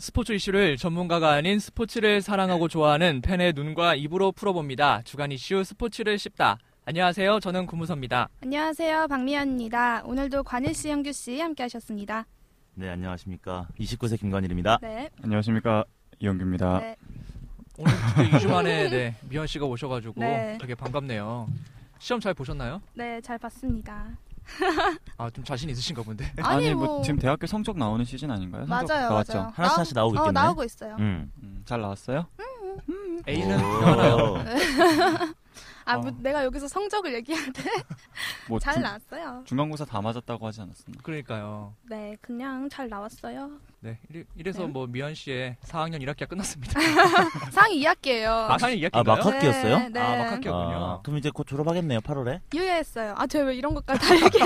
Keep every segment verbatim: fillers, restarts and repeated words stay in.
스포츠 이슈를 전문가가 아닌 스포츠를 사랑하고 좋아하는 팬의 눈과 입으로 풀어봅니다. 주간 이슈 스포츠를 씹다. 안녕하세요. 저는 구무서입니다. 안녕하세요. 박미연입니다. 오늘도 관일씨, 형규씨 함께 하셨습니다. 네, 안녕하십니까. 이십구 세 김관일입니다. 네. 안녕하십니까. 이영규입니다. 네. 오늘 이 주 만에 네, 미연 씨가 오셔가지고 네. 되게 반갑네요. 시험 잘 보셨나요? 네, 잘 봤습니다. 아, 좀 자신 있으신가 본데. 아니, 아니 뭐, 뭐 지금 대학교 성적 나오는 시즌 아닌가요? 성적 맞아요, 나왔죠? 맞아요. 하나씩 하나씩 나오고 있겠네. 어, 나오고 있어요. 음. 음, 잘 나왔어요? A는 오. 하나요. 아, 뭐 어. 내가 여기서 성적을 얘기해야 돼? 뭐 잘 중- 나왔어요. 중간고사 다 맞았다고 하지 않았었나? 그러니까요. 네, 그냥 잘 나왔어요. 네, 이래, 이래서 네. 뭐 미연 씨의 사 학년 일 학기가 끝났습니다. 상위 이 학기예요. 아, 사 학년 이 아, 학기인가요? 막학기였어요? 네, 네. 아, 막학기였군요. 아, 그럼 이제 곧 졸업하겠네요, 팔월에. 유예했어요. 아, 제가 왜 이런 것까지 다 얘기해야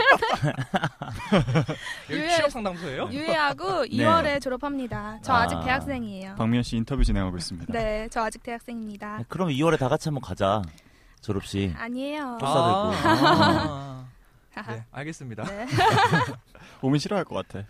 여기 유해- 취업 상담소예요? 유예하고 이월에 졸업합니다. 저 아. 아직 대학생이에요. 박미연 씨 인터뷰 진행하고 있습니다. 네, 저 아직 대학생입니다. 네, 그럼 이월에 다 같이 한번 가자. 졸업식. 아니에요. 아. 싸들고. 아, 하하. 네, 알겠습니다. 네. 오면 싫어할 것 같아.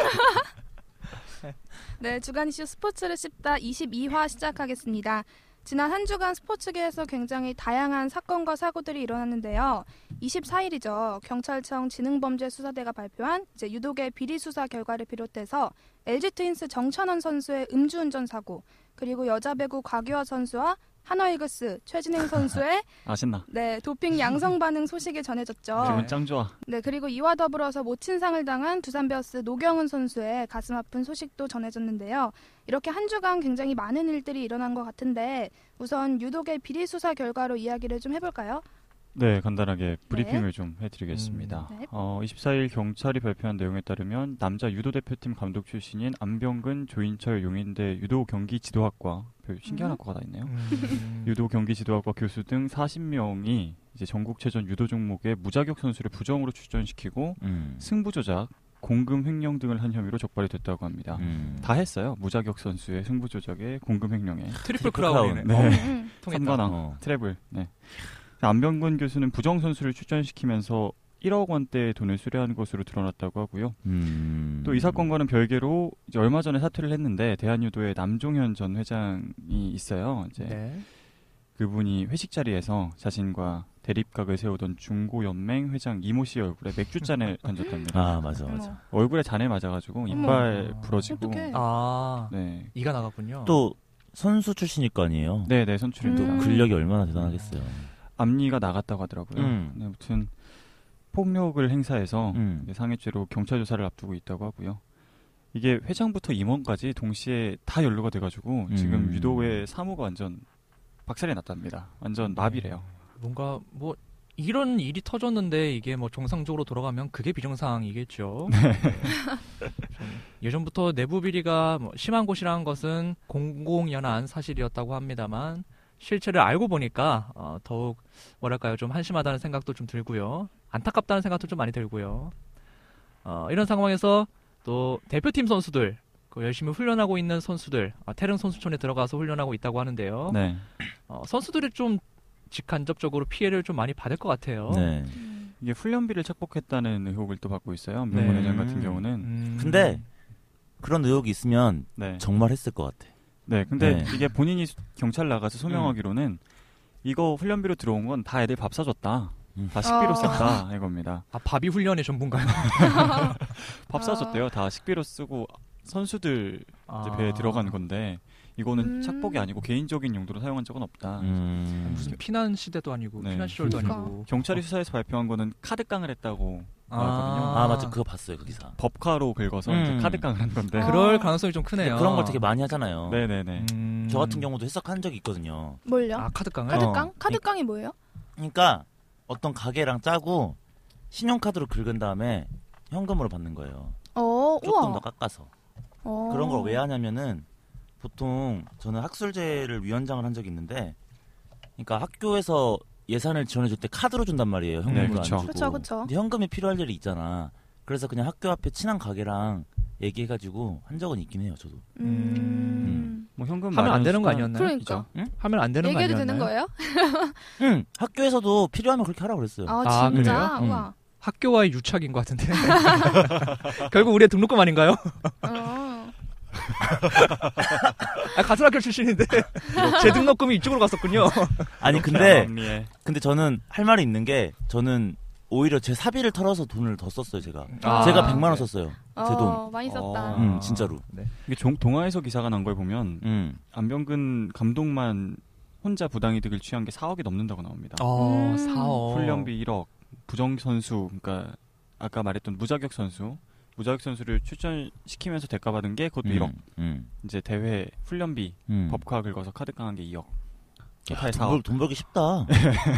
네, 주간 이슈 스포츠를 씹다 이십이 화 시작하겠습니다. 지난 한 주간 스포츠계에서 굉장히 다양한 사건과 사고들이 일어났는데요. 이십사 일이죠. 경찰청 지능범죄수사대가 발표한 이제 유독의 비리 수사 결과를 비롯해서 엘지 트윈스 정찬원 선수의 음주운전 사고, 그리고 여자 배구 곽유아 선수와 한화이글스 최진행 선수의 아, 신나. 네, 도핑 양성 반응 소식이 전해졌죠. 네. 기분 짱 좋아. 네, 그리고 이와 더불어서 모친상을 당한 두산 베어스 노경은 선수의 가슴 아픈 소식도 전해졌는데요. 이렇게 한 주간 굉장히 많은 일들이 일어난 것 같은데 우선 유독의 비리 수사 결과로 이야기를 좀 해볼까요? 네, 간단하게 브리핑을 좀 해드리겠습니다. 음, 네. 어, 이십사 일 경찰이 발표한 내용에 따르면 남자 유도 대표팀 감독 출신인 안병근 조인철 용인대 유도 경기 지도학과, 별 신기한 음. 학과가 다 있네요. 음. 유도 경기 지도학과 교수 등 사십 명이 이제 전국체전 유도 종목에 무자격 선수를 부정으로 출전시키고 음. 승부 조작, 공금 횡령 등을 한 혐의로 적발이 됐다고 합니다. 음. 다 했어요. 무자격 선수의 승부 조작에 공금 횡령에 트리플 트리플 크라운이네. 네. 어, 음, 통했다. 삼관왕, 어. 트래블. 네. 안병근 교수는 부정 선수를 출전시키면서 일억 원대의 돈을 수뢰한 것으로 드러났다고 하고요. 음. 또 이 사건과는 별개로 이제 얼마 전에 사퇴를 했는데 대한유도의 남종현 전 회장이 있어요. 이제 네. 그분이 회식 자리에서 자신과 대립각을 세우던 중고연맹 회장 이모 씨 얼굴에 맥주잔을 던졌답니다. 아, 맞아, 맞아. 어머. 얼굴에 잔을 맞아가지고 이빨 부러지고. 어떡해. 아, 네, 이가 나갔군요. 또 선수 출신일 거 아니에요? 네, 네 선출인도 음. 근력이 얼마나 대단하겠어요. 앞니가 나갔다고 하더라고요. 음. 네, 아무튼 폭력을 행사해서 음. 이제 상해죄로 경찰 조사를 앞두고 있다고 하고요. 이게 회장부터 임원까지 동시에 다 연루가 돼가지고 음. 지금 유도의 사무가 완전 박살이 났답니다. 완전 마비래요. 뭔가 뭐 이런 일이 터졌는데 이게 뭐 정상적으로 돌아가면 그게 비정상이겠죠. 네. 좀 예전부터 내부 비리가 뭐 심한 곳이라는 것은 공공연한 사실이었다고 합니다만 실체를 알고 보니까 어, 더욱 뭐랄까요, 좀 한심하다는 생각도 좀 들고요, 안타깝다는 생각도 좀 많이 들고요. 어, 이런 상황에서 또 대표팀 선수들, 그 열심히 훈련하고 있는 선수들, 아, 태릉 선수촌에 들어가서 훈련하고 있다고 하는데요. 네. 어, 선수들이 좀 직간접적으로 피해를 좀 많이 받을 것 같아요. 네. 음. 이게 훈련비를 착복했다는 의혹을 또 받고 있어요. 안병근 네. 회장 같은 경우는. 음. 근데 그런 의혹이 있으면 네. 정말 했을 것 같아. 네. 근데 네. 이게 본인이 수- 경찰 나가서 소명하기로는 이거 훈련비로 들어온 건 다 애들 밥 사줬다. 음. 다 식비로 어. 썼다 이겁니다. 아, 바비 훈련의 전문가요? 밥 아. 사줬대요. 다 식비로 쓰고 선수들 이제 아. 배에 들어간 건데 이거는 음. 착복이 아니고 개인적인 용도로 사용한 적은 없다. 음. 무슨 피난 시대도 아니고 네. 피난 시절도 그러니까. 아니고. 경찰이 수사에서 발표한 거는 카드깡을 했다고 나왔거든요. 아, 맞아. 그거 봤어요, 그 기사. 법카로 긁어서 음. 이제 카드깡을 한 건데. 아. 그럴 가능성이 좀 크네요. 그런 걸 되게 많이 하잖아요. 네네네. 음. 저 같은 경우도 해석한 적이 있거든요. 뭘요? 아, 카드깡을? 카드깡? 어. 카드깡이 뭐예요? 그러니까 어떤 가게랑 짜고 신용카드로 긁은 다음에 현금으로 받는 거예요. 어, 조금 우와. 더 깎아서. 어. 그런 걸 왜 하냐면은 보통 저는 학술제를 위원장을 한 적이 있는데, 그러니까 학교에서 예산을 지원해줄 때 카드로 준단 말이에요. 현금으로 네, 안 그쵸. 주고. 그쵸, 그쵸. 근데 현금이 필요할 일이 있잖아. 그래서 그냥 학교 앞에 친한 가게랑 얘기해가지고 한 적은 있긴 해요, 저도. 음. 뭐 현금 하면 안 마련 되는 거 수단- 아니었나요? 그러니까. 응? 하면 안 되는 거 얘기해도 아니었나요? 되는 거예요? 응, 학교에서도 필요하면 그렇게 하라고 그랬어요. 아, 아, 진짜? 그래요? 우와. 학교와의 유착인 것 같은데. 결국 우리의 등록금 아닌가요? 어. 아, 같은 학교 출신인데 제 등록금이 이쪽으로 갔었군요. 아니 근데 암리에. 근데 저는 할 말이 있는 게 저는 오히려 제 사비를 털어서 돈을 더 썼어요. 제가 아, 제가 백만 원 네. 썼어요. 어, 제 돈. 많이 썼다. 어. 음 진짜로. 네. 이게 종- 동아에서 기사가 난 걸 보면 음. 안병근 감독만 혼자 부당이득을 취한 게 사억이 넘는다고 나옵니다. 어, 음. 사억. 훈련비 일억, 부정 선수, 그러니까 아까 말했던 무자격 선수, 무자격 선수를 출전시키면서 대가받은 게 그것도 음, 일억. 음. 이제 대회 훈련비 음. 법카 긁어서 카드 깡한 게 이억. 야, 토탈 돈, 사억. 벌, 돈 벌기 쉽다.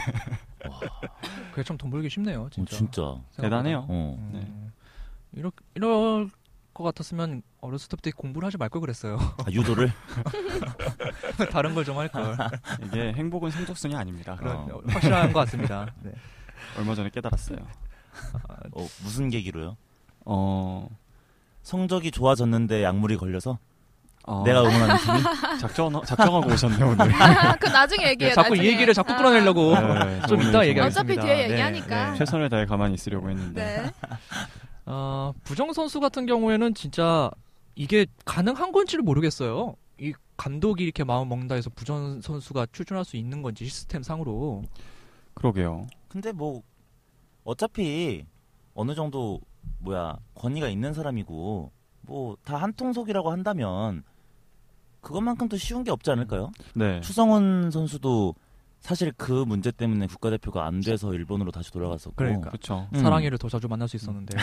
그게 참 돈 벌기 쉽네요, 어, 진짜. 진짜. 생각보다. 대단해요. 어. 음, 네. 이럴 이럴 것 같았으면 어렸을 때부터 공부를 하지 말 걸 그랬어요. 아, 유도를. 다른 걸 좀 할 걸. 이게 행복은 성적순이 아닙니다. 그런 어. 확실한 것 같습니다. 네. 얼마 전에 깨달았어요. 어, 무슨 계기로요? 어, 성적이 좋아졌는데 약물이 걸려서 어, 내가 응원하는 팀이. 작정 작정하고 오셨네 오늘. 그 나중에 얘기해. 네, 자꾸 나중에. 이 얘기를 자꾸 끌어내려고 네, 좀 오늘 이따 좀 얘기하겠습니다. 어차피 뒤에 네, 얘기하니까. 네. 최선을 다해 가만히 있으려고 했는데. 네. 어, 부정 선수 같은 경우에는 진짜 이게 가능한 건지를 모르겠어요. 이 감독이 이렇게 마음 먹는다 해서 부정 선수가 출전할 수 있는 건지 시스템 상으로. 그러게요. 근데 뭐 어차피 어느 정도 뭐야 권위가 있는 사람이고 뭐 다 한통속이라고 한다면 그것만큼 더 쉬운 게 없지 않을까요? 네. 추성훈 선수도 사실 그 문제 때문에 국가대표가 안 돼서 일본으로 다시 돌아갔었고. 그러니까. 그렇죠. 음. 사랑이를 더 자주 만날 수 있었는데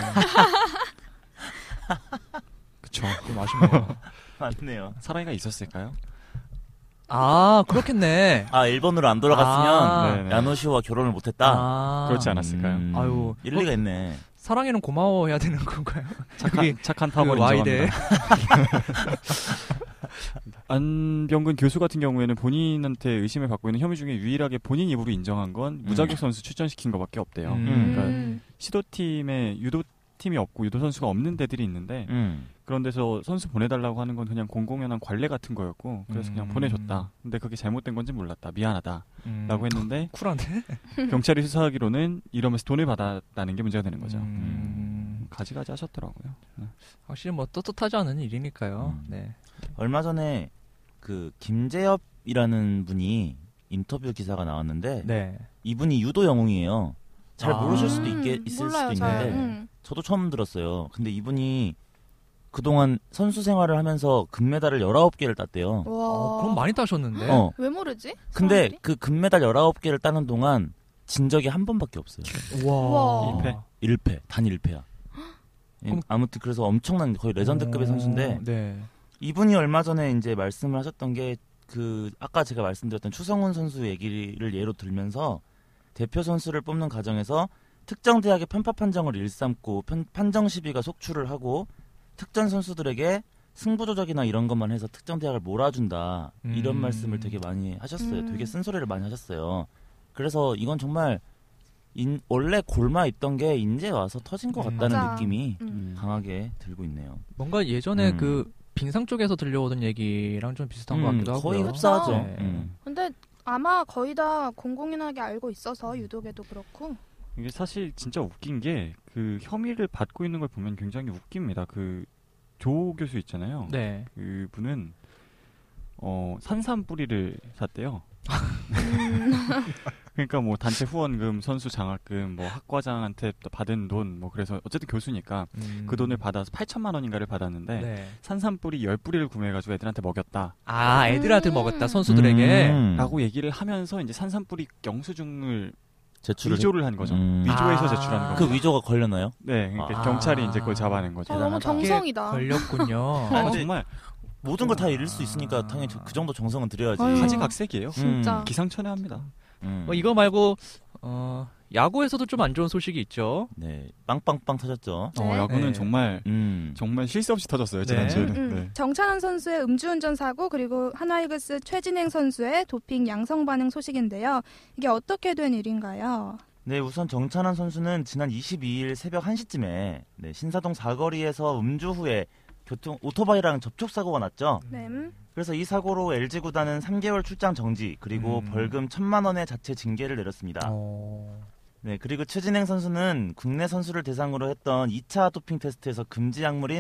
그렇죠. 좀 아쉽네요. 맞네요. 사랑이가 있었을까요? 아, 그렇겠네. 아 일본으로 안 돌아갔으면 아, 네네. 야노시오와 결혼을 못했다. 아, 그렇지 않았을까요? 음, 아유, 일리가 있네. 사랑에는 고마워해야 되는 건가요? 착한 그게 착한 그 타벌 와이대. 인정합니다. 안병근 교수 같은 경우에는 본인한테 의심을 받고 있는 혐의 중에 유일하게 본인 입으로 인정한 건 무자격 선수 출전시킨 것밖에 없대요. 음. 그러니까 음. 시도팀에 유도팀이 없고 유도 선수가 없는 데들이 있는데 음. 그런 데서 선수 보내달라고 하는 건 그냥 공공연한 관례 같은 거였고 그래서 그냥 음. 보내줬다. 근데 그게 잘못된 건지 몰랐다. 미안하다. 음, 라고 했는데 쿨한데? 경찰이 수사하기로는 이러면서 돈을 받았다는 게 문제가 되는 거죠. 음, 가지가지 하셨더라고요. 네. 확실히 뭐 떳떳하지 않은 일이니까요. 음. 네. 얼마 전에 그 김재엽이라는 분이 인터뷰 기사가 나왔는데 네. 이분이 유도 영웅이에요. 잘 아. 모르실 수도 음, 있게 있을 몰라요, 수도 잘. 있는데 음. 저도 처음 들었어요. 근데 이분이 그동안 선수 생활을 하면서 금메달을 열아홉 개를 땄대요. 와. 어, 그럼 많이 따셨는데. 어. 왜 모르지? 근데 사람들이? 그 금메달 열아홉 개를 따는 동안 진 적이 한 번밖에 없어요. 와. 일 패? 일 패, 단 일 패야. 그럼- 아무튼 그래서 엄청난 거의 레전드급의 어, 선수인데 네. 이분이 얼마 전에 이제 말씀을 하셨던 게 그 아까 제가 말씀드렸던 추성훈 선수 얘기를 예로 들면서 대표 선수를 뽑는 과정에서 특정 대학의 편파 판정을 일삼고 편, 판정 시비가 속출을 하고 특정 선수들에게 승부조작이나 이런 것만 해서 특정 대학을 몰아준다 이런 음. 말씀을 되게 많이 하셨어요. 음. 되게 쓴소리를 많이 하셨어요. 그래서 이건 정말 인, 원래 골마 있던 게 이제 와서 터진 것 음. 같다는 맞아. 느낌이 음. 강하게 들고 있네요. 뭔가 예전에 음. 그 빙상 쪽에서 들려오던 얘기랑 좀 비슷한 것 음, 같기도 하고요. 거의 흡사하죠. 네. 음. 근데 아마 거의 다 공공연하게 알고 있어서 유독에도 그렇고. 이게 사실 진짜 웃긴 게 그 혐의를 받고 있는 걸 보면 굉장히 웃깁니다. 그 조 교수 있잖아요. 네. 그 분은 어 산삼 뿌리를 샀대요. 음. 그러니까 뭐 단체 후원금, 선수 장학금, 뭐 학과장한테 받은 돈, 뭐 그래서 어쨌든 교수니까 음. 그 돈을 받아서 팔천만 원인가를 받았는데 네. 산삼 뿌리 열 뿌리를 구매해가지고 애들한테 먹였다. 아, 애들한테 음. 먹었다, 선수들에게. 음. 라고 얘기를 하면서 이제 산삼 뿌리 영수증을 제출을 위조를 한 거죠. 음. 위조해서 아. 제출한 그 거죠. 위조가 걸렸나요? 네, 그러니까 아. 경찰이 이제 그걸 잡아낸 거죠. 어, 너무 대단하다. 정성이다. 걸렸군요. 아, 근데 정말 모든 걸 다 잃을 수 있으니까 당연히 저- 그 정도 정성은 들여야지. 아유. 가지각색이에요. 진짜. 음. 기상천외합니다. 음. 뭐 이거 말고 어, 야구에서도 좀 안 좋은 소식이 있죠. 네, 빵빵빵 터졌죠. 네. 어, 야구는 네. 정말 음. 정말 쉴 새 없이 터졌어요 네. 지난주에는. 음, 네. 정찬원 선수의 음주운전 사고 그리고 하나이글스 최진행 선수의 도핑 양성 반응 소식인데요. 이게 어떻게 된 일인가요? 네, 우선 정찬환 선수는 지난 이십이일 새벽 한 시쯤에 네, 신사동 사거리에서 음주 후에 교통 오토바이랑 접촉 사고가 났죠. 네. 음. 그래서 이 사고로 엘지 구단은 삼 개월 출장 정지 그리고 음. 벌금 천만 원의 자체 징계를 내렸습니다. 어... 네, 그리고 최진행 선수는 국내 선수를 대상으로 했던 이 차 도핑 테스트에서 금지 약물인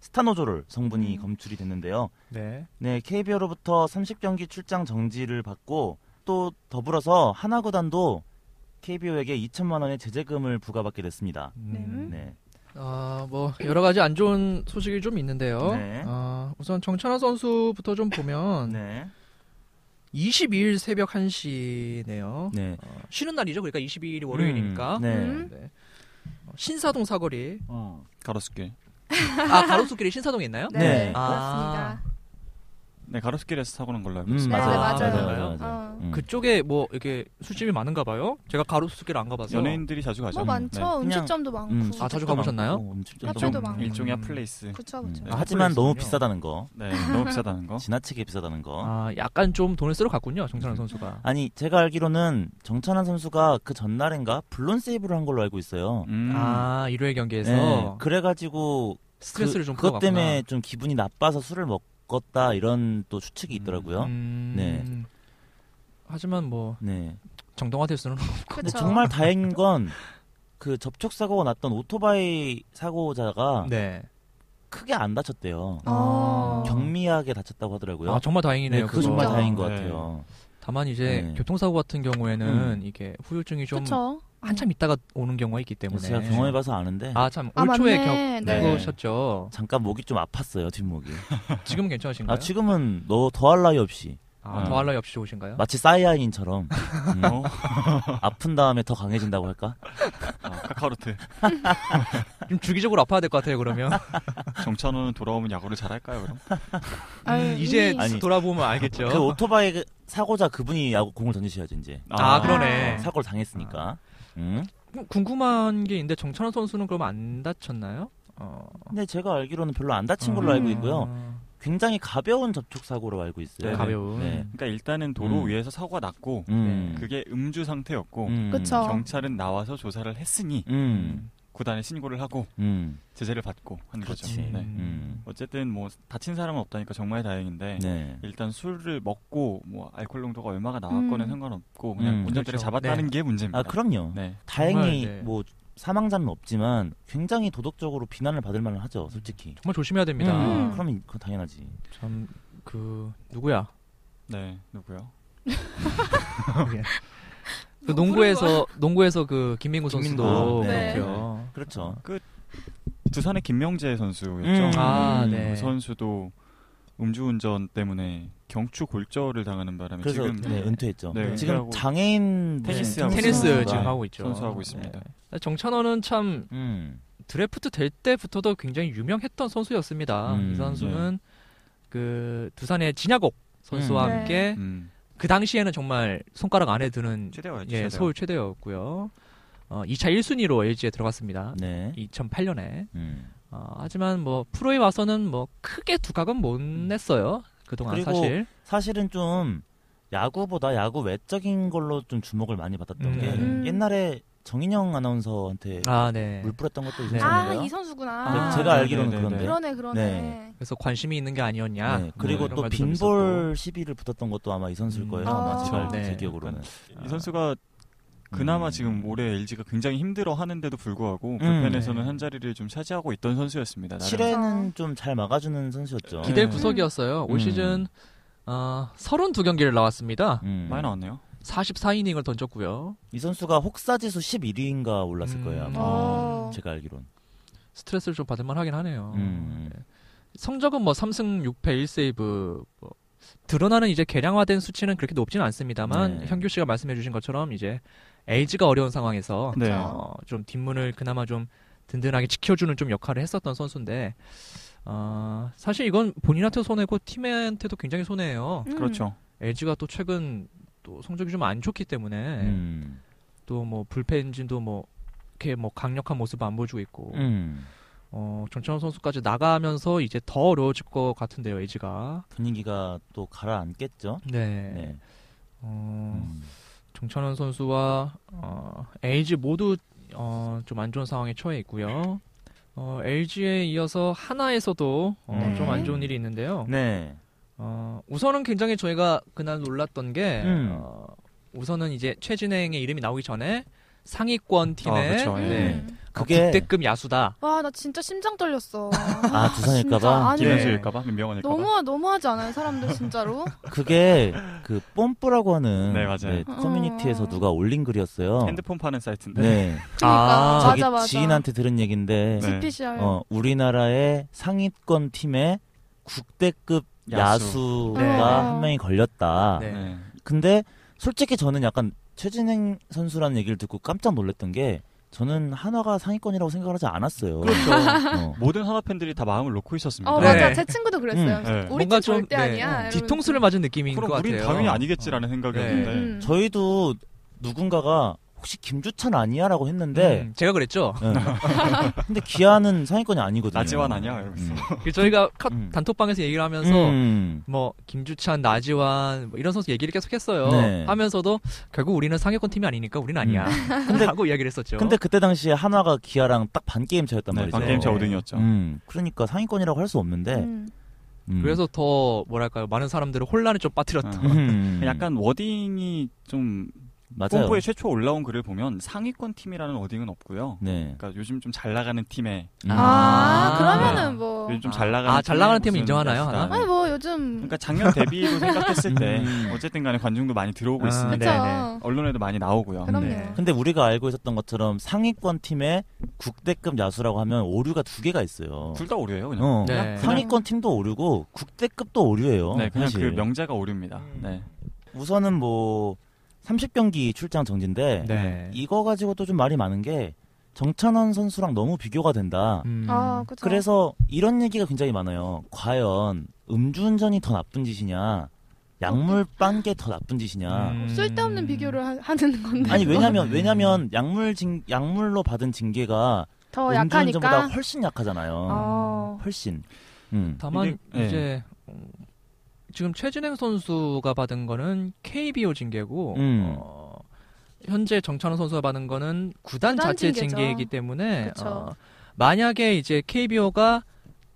스타노졸 성분이 음. 검출이 됐는데요. 네. 네, 케이비오로부터 삼십 경기 출장 정지를 받고 또 더불어서 하나구단도 케이비오에게 이천만 원의 제재금을 부과받게 됐습니다. 음. 네. 아, 뭐 여러 가지 안 좋은 소식이 좀 있는데요. 네. 아, 우선 정찬원 선수부터 좀 보면 네. 이십이 일 새벽 한 시네요. 네. 어, 쉬는 날이죠. 그러니까 이십이 일이 월요일이니까. 음, 네. 음. 네. 어, 신사동 사거리. 어, 가로수길. 아, 가로수길이 신사동에 있나요? 네, 네. 그렇습니다. 네, 가로수길에서 사고 난 걸로 알고 음, 있습니다. 네, 맞아요. 네, 맞아요. 맞아요. 맞아요. 어. 음. 그쪽에 뭐 이렇게 술집이 많은가 봐요. 제가 가로수길 안 가봐서. 연예인들이 자주 가죠. 뭐 많죠. 네. 음식점도 많고. 음, 아, 자주 가보셨나요? 어, 음식점도 카페도 많고. 많고. 일종의 음. 핫플레이스. 그쵸, 음. 그쵸. 아, 하지만 너무 핫플레이스군요. 비싸다는 거. 네, 너무 비싸다는 거. 지나치게 비싸다는 거. 아, 약간 좀 돈을 쓰러 갔군요, 정찬원 선수가. 아니 제가 알기로는 정찬환 선수가 그 전날인가 블론 세이브를 한 걸로 알고 있어요. 음. 아, 일요일 경기에서 네, 그래가지고 스트레스를 그, 좀 그것 풀어갔구나. 때문에 좀 기분이 나빠서 술을 먹었다 이런 또 추측이 있더라고요. 음, 네. 하지만 뭐 네. 정당화될 수는 없고. 근데 그쵸. 정말 다행인 건 그 접촉 사고가 났던 오토바이 사고자가 네. 크게 안 다쳤대요. 어. 경미하게 다쳤다고 하더라고요. 아, 정말 다행이네요. 네, 그거 정말 진짜. 다행인 것 네. 같아요. 다만 이제 네. 교통사고 같은 경우에는 음. 이게 후유증이 좀 그쵸. 한참 있다가 오는 경우가 있기 때문에. 제가 경험해봐서 아는데 아, 참. 아, 올 초에 맞네. 네. 겪으셨죠. 잠깐 목이 좀 아팠어요, 뒷목이. 지금은 괜찮으신가요? 아, 지금은 너 더할 나위 없이 아, 음. 더할 나위 없이 좋으신가요? 마치 사이아인처럼 음, 어? 아픈 다음에 더 강해진다고 할까? 아, 카카로트. 좀 주기적으로 아파야 될 것 같아요, 그러면. 정찬호는 돌아오면 야구를 잘할까요, 그럼? 아유, 음, 이제 이미- 아니, 돌아보면 알겠죠. 그 오토바이 그 사고자 그분이 야구 공을 던지셔야죠 이제. 아, 그러네. 사고를 당했으니까. 음. 음, 궁금한 게 있는데 정찬원 선수는 그럼 안 다쳤나요? 어. 근데 제가 알기로는 별로 안 다친 걸로 음. 알고 있고요. 굉장히 가벼운 접촉 사고로 알고 있어요. 네, 가벼운. 네. 그러니까 일단은 도로 음. 위에서 사고가 났고 음. 그게 음주 상태였고 음. 그쵸. 경찰은 나와서 조사를 했으니 음. 구단에 신고를 하고 음. 제재를 받고 하는 거죠. 그렇지. 네. 음. 어쨌든 뭐 다친 사람은 없다니까 정말 다행인데 네. 일단 술을 먹고 뭐 알코올 농도가 얼마가 나왔거나 음. 상관없고 그냥 음. 운전대를 그렇죠. 잡았다는 네. 게 문제입니다. 아 그럼요. 네. 다행히 정말, 네. 뭐 사망자는 없지만 굉장히 도덕적으로 비난을 받을 만은 하죠, 솔직히. 정말 조심해야 됩니다. 음. 그러면 그건 당연하지. 참 그 누구야? 네. 누구요? 그 농구에서 농구에서 그 김민구 김민구. 선수도 네. 그렇고요. 그렇죠. 두산의 김명재 선수였죠. 음. 아, 음. 네. 그 선수도 음주운전 때문에 경추 골절을 당하는 바람에 그래서 지금 네, 은퇴했죠. 네, 지금 은퇴하고 장애인 테니스하고 테니스 선수가- 지금 하고 있죠. 선수하고 있습니다. 네. 정찬원은 참 음. 드래프트 될 때부터도 굉장히 유명했던 선수였습니다. 음, 이 선수는 그 두산의 진야곡 선수와 음. 네. 함께 음, 그 당시에는 정말 손가락 안에 드는 최대였죠. 예, 최대요. 서울 최대였고요. 어, 이 차 일 순위로 엘지에 들어갔습니다. 네. 이천팔 년에. 음. 어, 하지만 뭐 프로에 와서는 뭐 크게 두각은 못 냈어요. 그동안 그리고 사실. 사실은 좀 야구보다 야구 외적인 걸로 좀 주목을 많이 받았던 음. 게 음. 옛날에 정인영 아나운서한테 아, 네. 물 뿌렸던 것도 네. 아, 있었는데요. 이 선수구나. 아, 제가 네, 알기로는 네, 네, 그런데. 네. 그러네, 그러네. 네. 그래서 관심이 있는 게 아니었냐. 네. 그리고 뭐 이런 또 말도 좀 빈볼 시비를 붙었던 것도 아마 이 선수일 음. 거예요. 아. 아마 제가 네. 제 기억으로는. 이 선수가 그나마 음. 지금 올해 엘지가 굉장히 힘들어 하는데도 불구하고 음. 불펜에서는 네. 한 자리를 좀 차지하고 있던 선수였습니다. 나름. 칠회는 좀 잘 막아주는 선수였죠. 기댈 네. 구석이었어요. 올 음. 시즌 어, 삼십이 경기를 나왔습니다. 음. 많이 나왔네요. 사십사 이닝을 던졌고요. 이 선수가 혹사지수 십일 위인가 올랐을 음. 거예요. 아마. 어. 제가 알기론. 스트레스를 좀 받을 만하긴 하네요. 음. 네. 성적은 뭐 삼 승 육 패 일 세이브 뭐 드러나는 이제 개량화된 수치는 그렇게 높지는 않습니다만 네. 현규 씨가 말씀해주신 것처럼 이제 엘지가 어려운 상황에서 네. 어, 좀 뒷문을 그나마 좀 든든하게 지켜주는 좀 역할을 했었던 선수인데 어, 사실 이건 본인한테도 손해고 팀한테도 굉장히 손해예요. 음. 그렇죠. 엘지가 또 최근 또 성적이 좀 안 좋기 때문에 음. 또 뭐 불펜 엔진도 뭐 이렇게 뭐 강력한 모습 안 보여주고 있고 음. 어, 정찬원 선수까지 나가면서 이제 더 어려워질 것 같은데요, 엘지가. 분위기가 또 가라앉겠죠. 네. 네. 어, 음. 정찬원 선수와 어, 엘지 모두 어, 좀 안 좋은 상황에 처해 있고요. 어, 엘지에 이어서 하나에서도 어, 네. 좀 안 좋은 일이 있는데요. 네. 어, 우선은 굉장히 저희가 그날 놀랐던 게 음. 어, 우선은 이제 최진행의 이름이 나오기 전에 상위권 팀에 아, 그쵸. 예. 네, 음. 그게 국대급 야수다. 와, 나 진짜 심장 떨렸어. 아 두산일까봐. 김현수일까봐 민병헌일까봐. 너무 너무하지 않아요, 사람들 진짜로? 그게 그 뽐뿌라고 하는 네, 맞아요. 커뮤니티에서 어. 누가 올린 글이었어요. 핸드폰 파는 사이트인데. 네. 그러니까 아, 자기 맞아 맞아. 지인한테 들은 얘긴데 네. 지피씨알. 어, 우리나라의 상위권 팀에 국대급 야수. 야수가 네. 한 명이 걸렸다. 네. 네. 근데 솔직히 저는 약간 최진행 선수라는 얘기를 듣고 깜짝 놀랐던 게 저는 한화가 상위권이라고 생각을 하지 않았어요. 그렇죠. 어. 모든 하나 팬들이 다 마음을 놓고 있었습니다. 어 네. 맞아, 제 친구도 그랬어요. 음. 네. 우리 뭔가 팀 좀, 절대 네. 아니야. 이러면서. 뒤통수를 맞은 느낌인 것 그럼 우린 같아요. 당연히 아니겠지라는 생각이었는데. 음, 음. 저희도 누군가가 혹시 김주찬 아니야라고 했는데 음, 제가 그랬죠. 네. 근데 기아는 상위권이 아니거든요. 나지완 아니야? 이러면서. 음. 그 저희가 카- 음. 단톡방에서 얘기를 하면서 음. 뭐 김주찬, 나지완 뭐 이런 선수 얘기를 계속했어요. 네. 하면서도 결국 우리는 상위권 팀이 아니니까 우리는 아니야. 근데 라고 이야기를 했었죠. 근데 그때 당시에 한화가 기아랑 딱 반 게임 차였단 네, 말이죠. 반 게임 차 네. 오 등이었죠. 음, 그러니까 상위권이라고 할 수 없는데. 음. 음. 그래서 더 뭐랄까요, 많은 사람들을 혼란에 좀 빠뜨렸다. 어. 음. 약간 워딩이 좀 맞아요. 뽐뿌에 최초 올라온 글을 보면 상위권 팀이라는 워딩은 없고요. 네. 그러니까 요즘 좀 잘 나가는 팀에 음. 아, 아. 그러면은 뭐 요즘 좀 잘 나가는 아, 잘 나가는 팀은 무슨 인정하나요, 야수다. 하나? 아니 뭐 요즘 그러니까 작년 데뷔로 생각했을 때 음. 어쨌든 간에 관중도 많이 들어오고 아, 있으니까 그쵸. 네네. 언론에도 많이 나오고요. 그럼요. 네. 근데 우리가 알고 있었던 것처럼 상위권 팀에 국대급 야수라고 하면 오류가 두 개가 있어요. 둘 다 오류예요, 그냥. 어. 네. 그냥, 상위권 팀도 오류고 국대급도 오류예요. 네, 그냥 사실. 그 명제가 오류입니다. 음. 네. 우선은 뭐 삼십 경기 출장 정지인데 네. 이거 가지고도 좀 말이 많은 게 정찬원 선수랑 너무 비교가 된다. 음. 아, 그쵸. 그래서 이런 얘기가 굉장히 많아요. 과연 음주운전이 더 나쁜 짓이냐, 약물 빤 게 더 나쁜 짓이냐. 음. 쓸데없는 비교를 하, 하는 건데. 아니 왜냐면 왜냐면 약물 징 약물로 받은 징계가 더 음주운전보다 약하니까. 훨씬 약하잖아요. 어. 훨씬. 음. 다만 이게- 네. 이제 어, 지금 최진행 선수가 받은 거는 케이비오 징계고 음. 어, 현재 정찬호 선수가 받은 거는 구단, 구단 자체 징계죠. 징계이기 때문에 그쵸. 어, 만약에 이제 케이비오가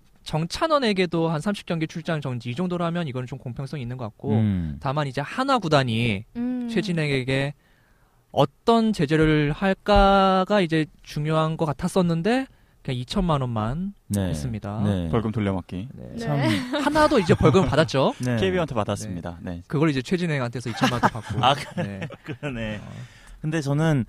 정찬원에게도 한 삼십 경기 출장 정지 이 정도라면 이거는 좀 공평성이 있는 것 같고 음. 다만 이제 하나 구단이 음. 최진행에게 어떤 제재를 할까가 이제 중요한 것 같았었는데 그냥 이천만 원만 네. 했습니다. 네. 벌금 돌려막기. 네. 네. 참. 하나도 이제 벌금을 받았죠. 네. 케이비오한테 받았습니다. 네. 그걸 이제 최진행한테서 이천만 원 받고. 아, 네. 그러네. 어, 근데 저는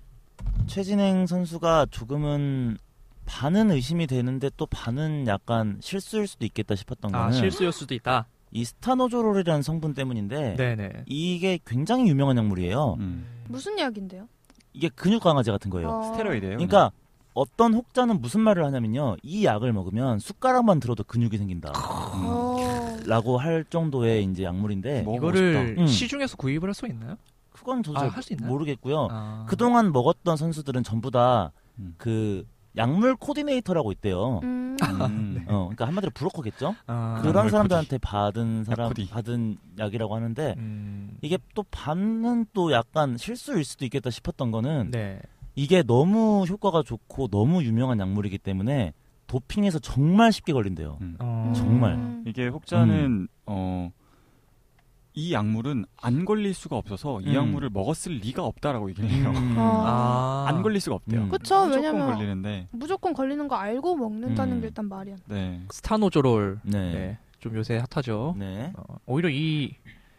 최진행 선수가 조금은 반은 의심이 되는데 또 반은 약간 실수일 수도 있겠다 싶었던 아 거는 실수일 수도 있다. 이 스타노조롤이라는 성분 때문인데 네네. 이게 굉장히 유명한 약물이에요. 음. 무슨 약인데요? 이게 근육 강화제 같은 거예요. 어. 스테로이드예요. 그러니까 어떤 혹자는 무슨 말을 하냐면요. 이 약을 먹으면 숟가락만 들어도 근육이 생긴다. 음. 어. 라고 할 정도의 이제 약물인데 뭐? 이거를 음. 시중에서 구입을 할 수 있나요? 그건 저도 아, 잘 할수 있나요? 모르겠고요. 아. 그동안 먹었던 선수들은 전부 다 음. 그 약물 코디네이터라고 있대요. 음. 음. 어, 그러니까 한마디로 브로커겠죠. 아, 그런 약물 사람들한테 받은 사람 약코디. 받은 약이라고 하는데 음, 이게 또 반은 또 약간 실수일 수도 있겠다 싶었던 거는 네. 이게 너무 효과가 좋고 너무 유명한 약물이기 때문에 도핑에서 정말 쉽게 걸린대요. 음. 어. 정말. 음. 이게 혹자는 음. 어, 이 약물은 안 걸릴 수가 없어서 이 음. 약물을 먹었을 리가 없다라고 얘기를 해요. 음. 아. 안 걸릴 수가 없대요. 음. 그쵸, 무조건 왜냐면 걸리는데. 무조건 걸리는 거 알고 먹는다는 음. 게 일단 말이 안 돼. 네. 스타노조롤. 네. 네. 좀 요새 핫하죠. 네. 어, 오히려 이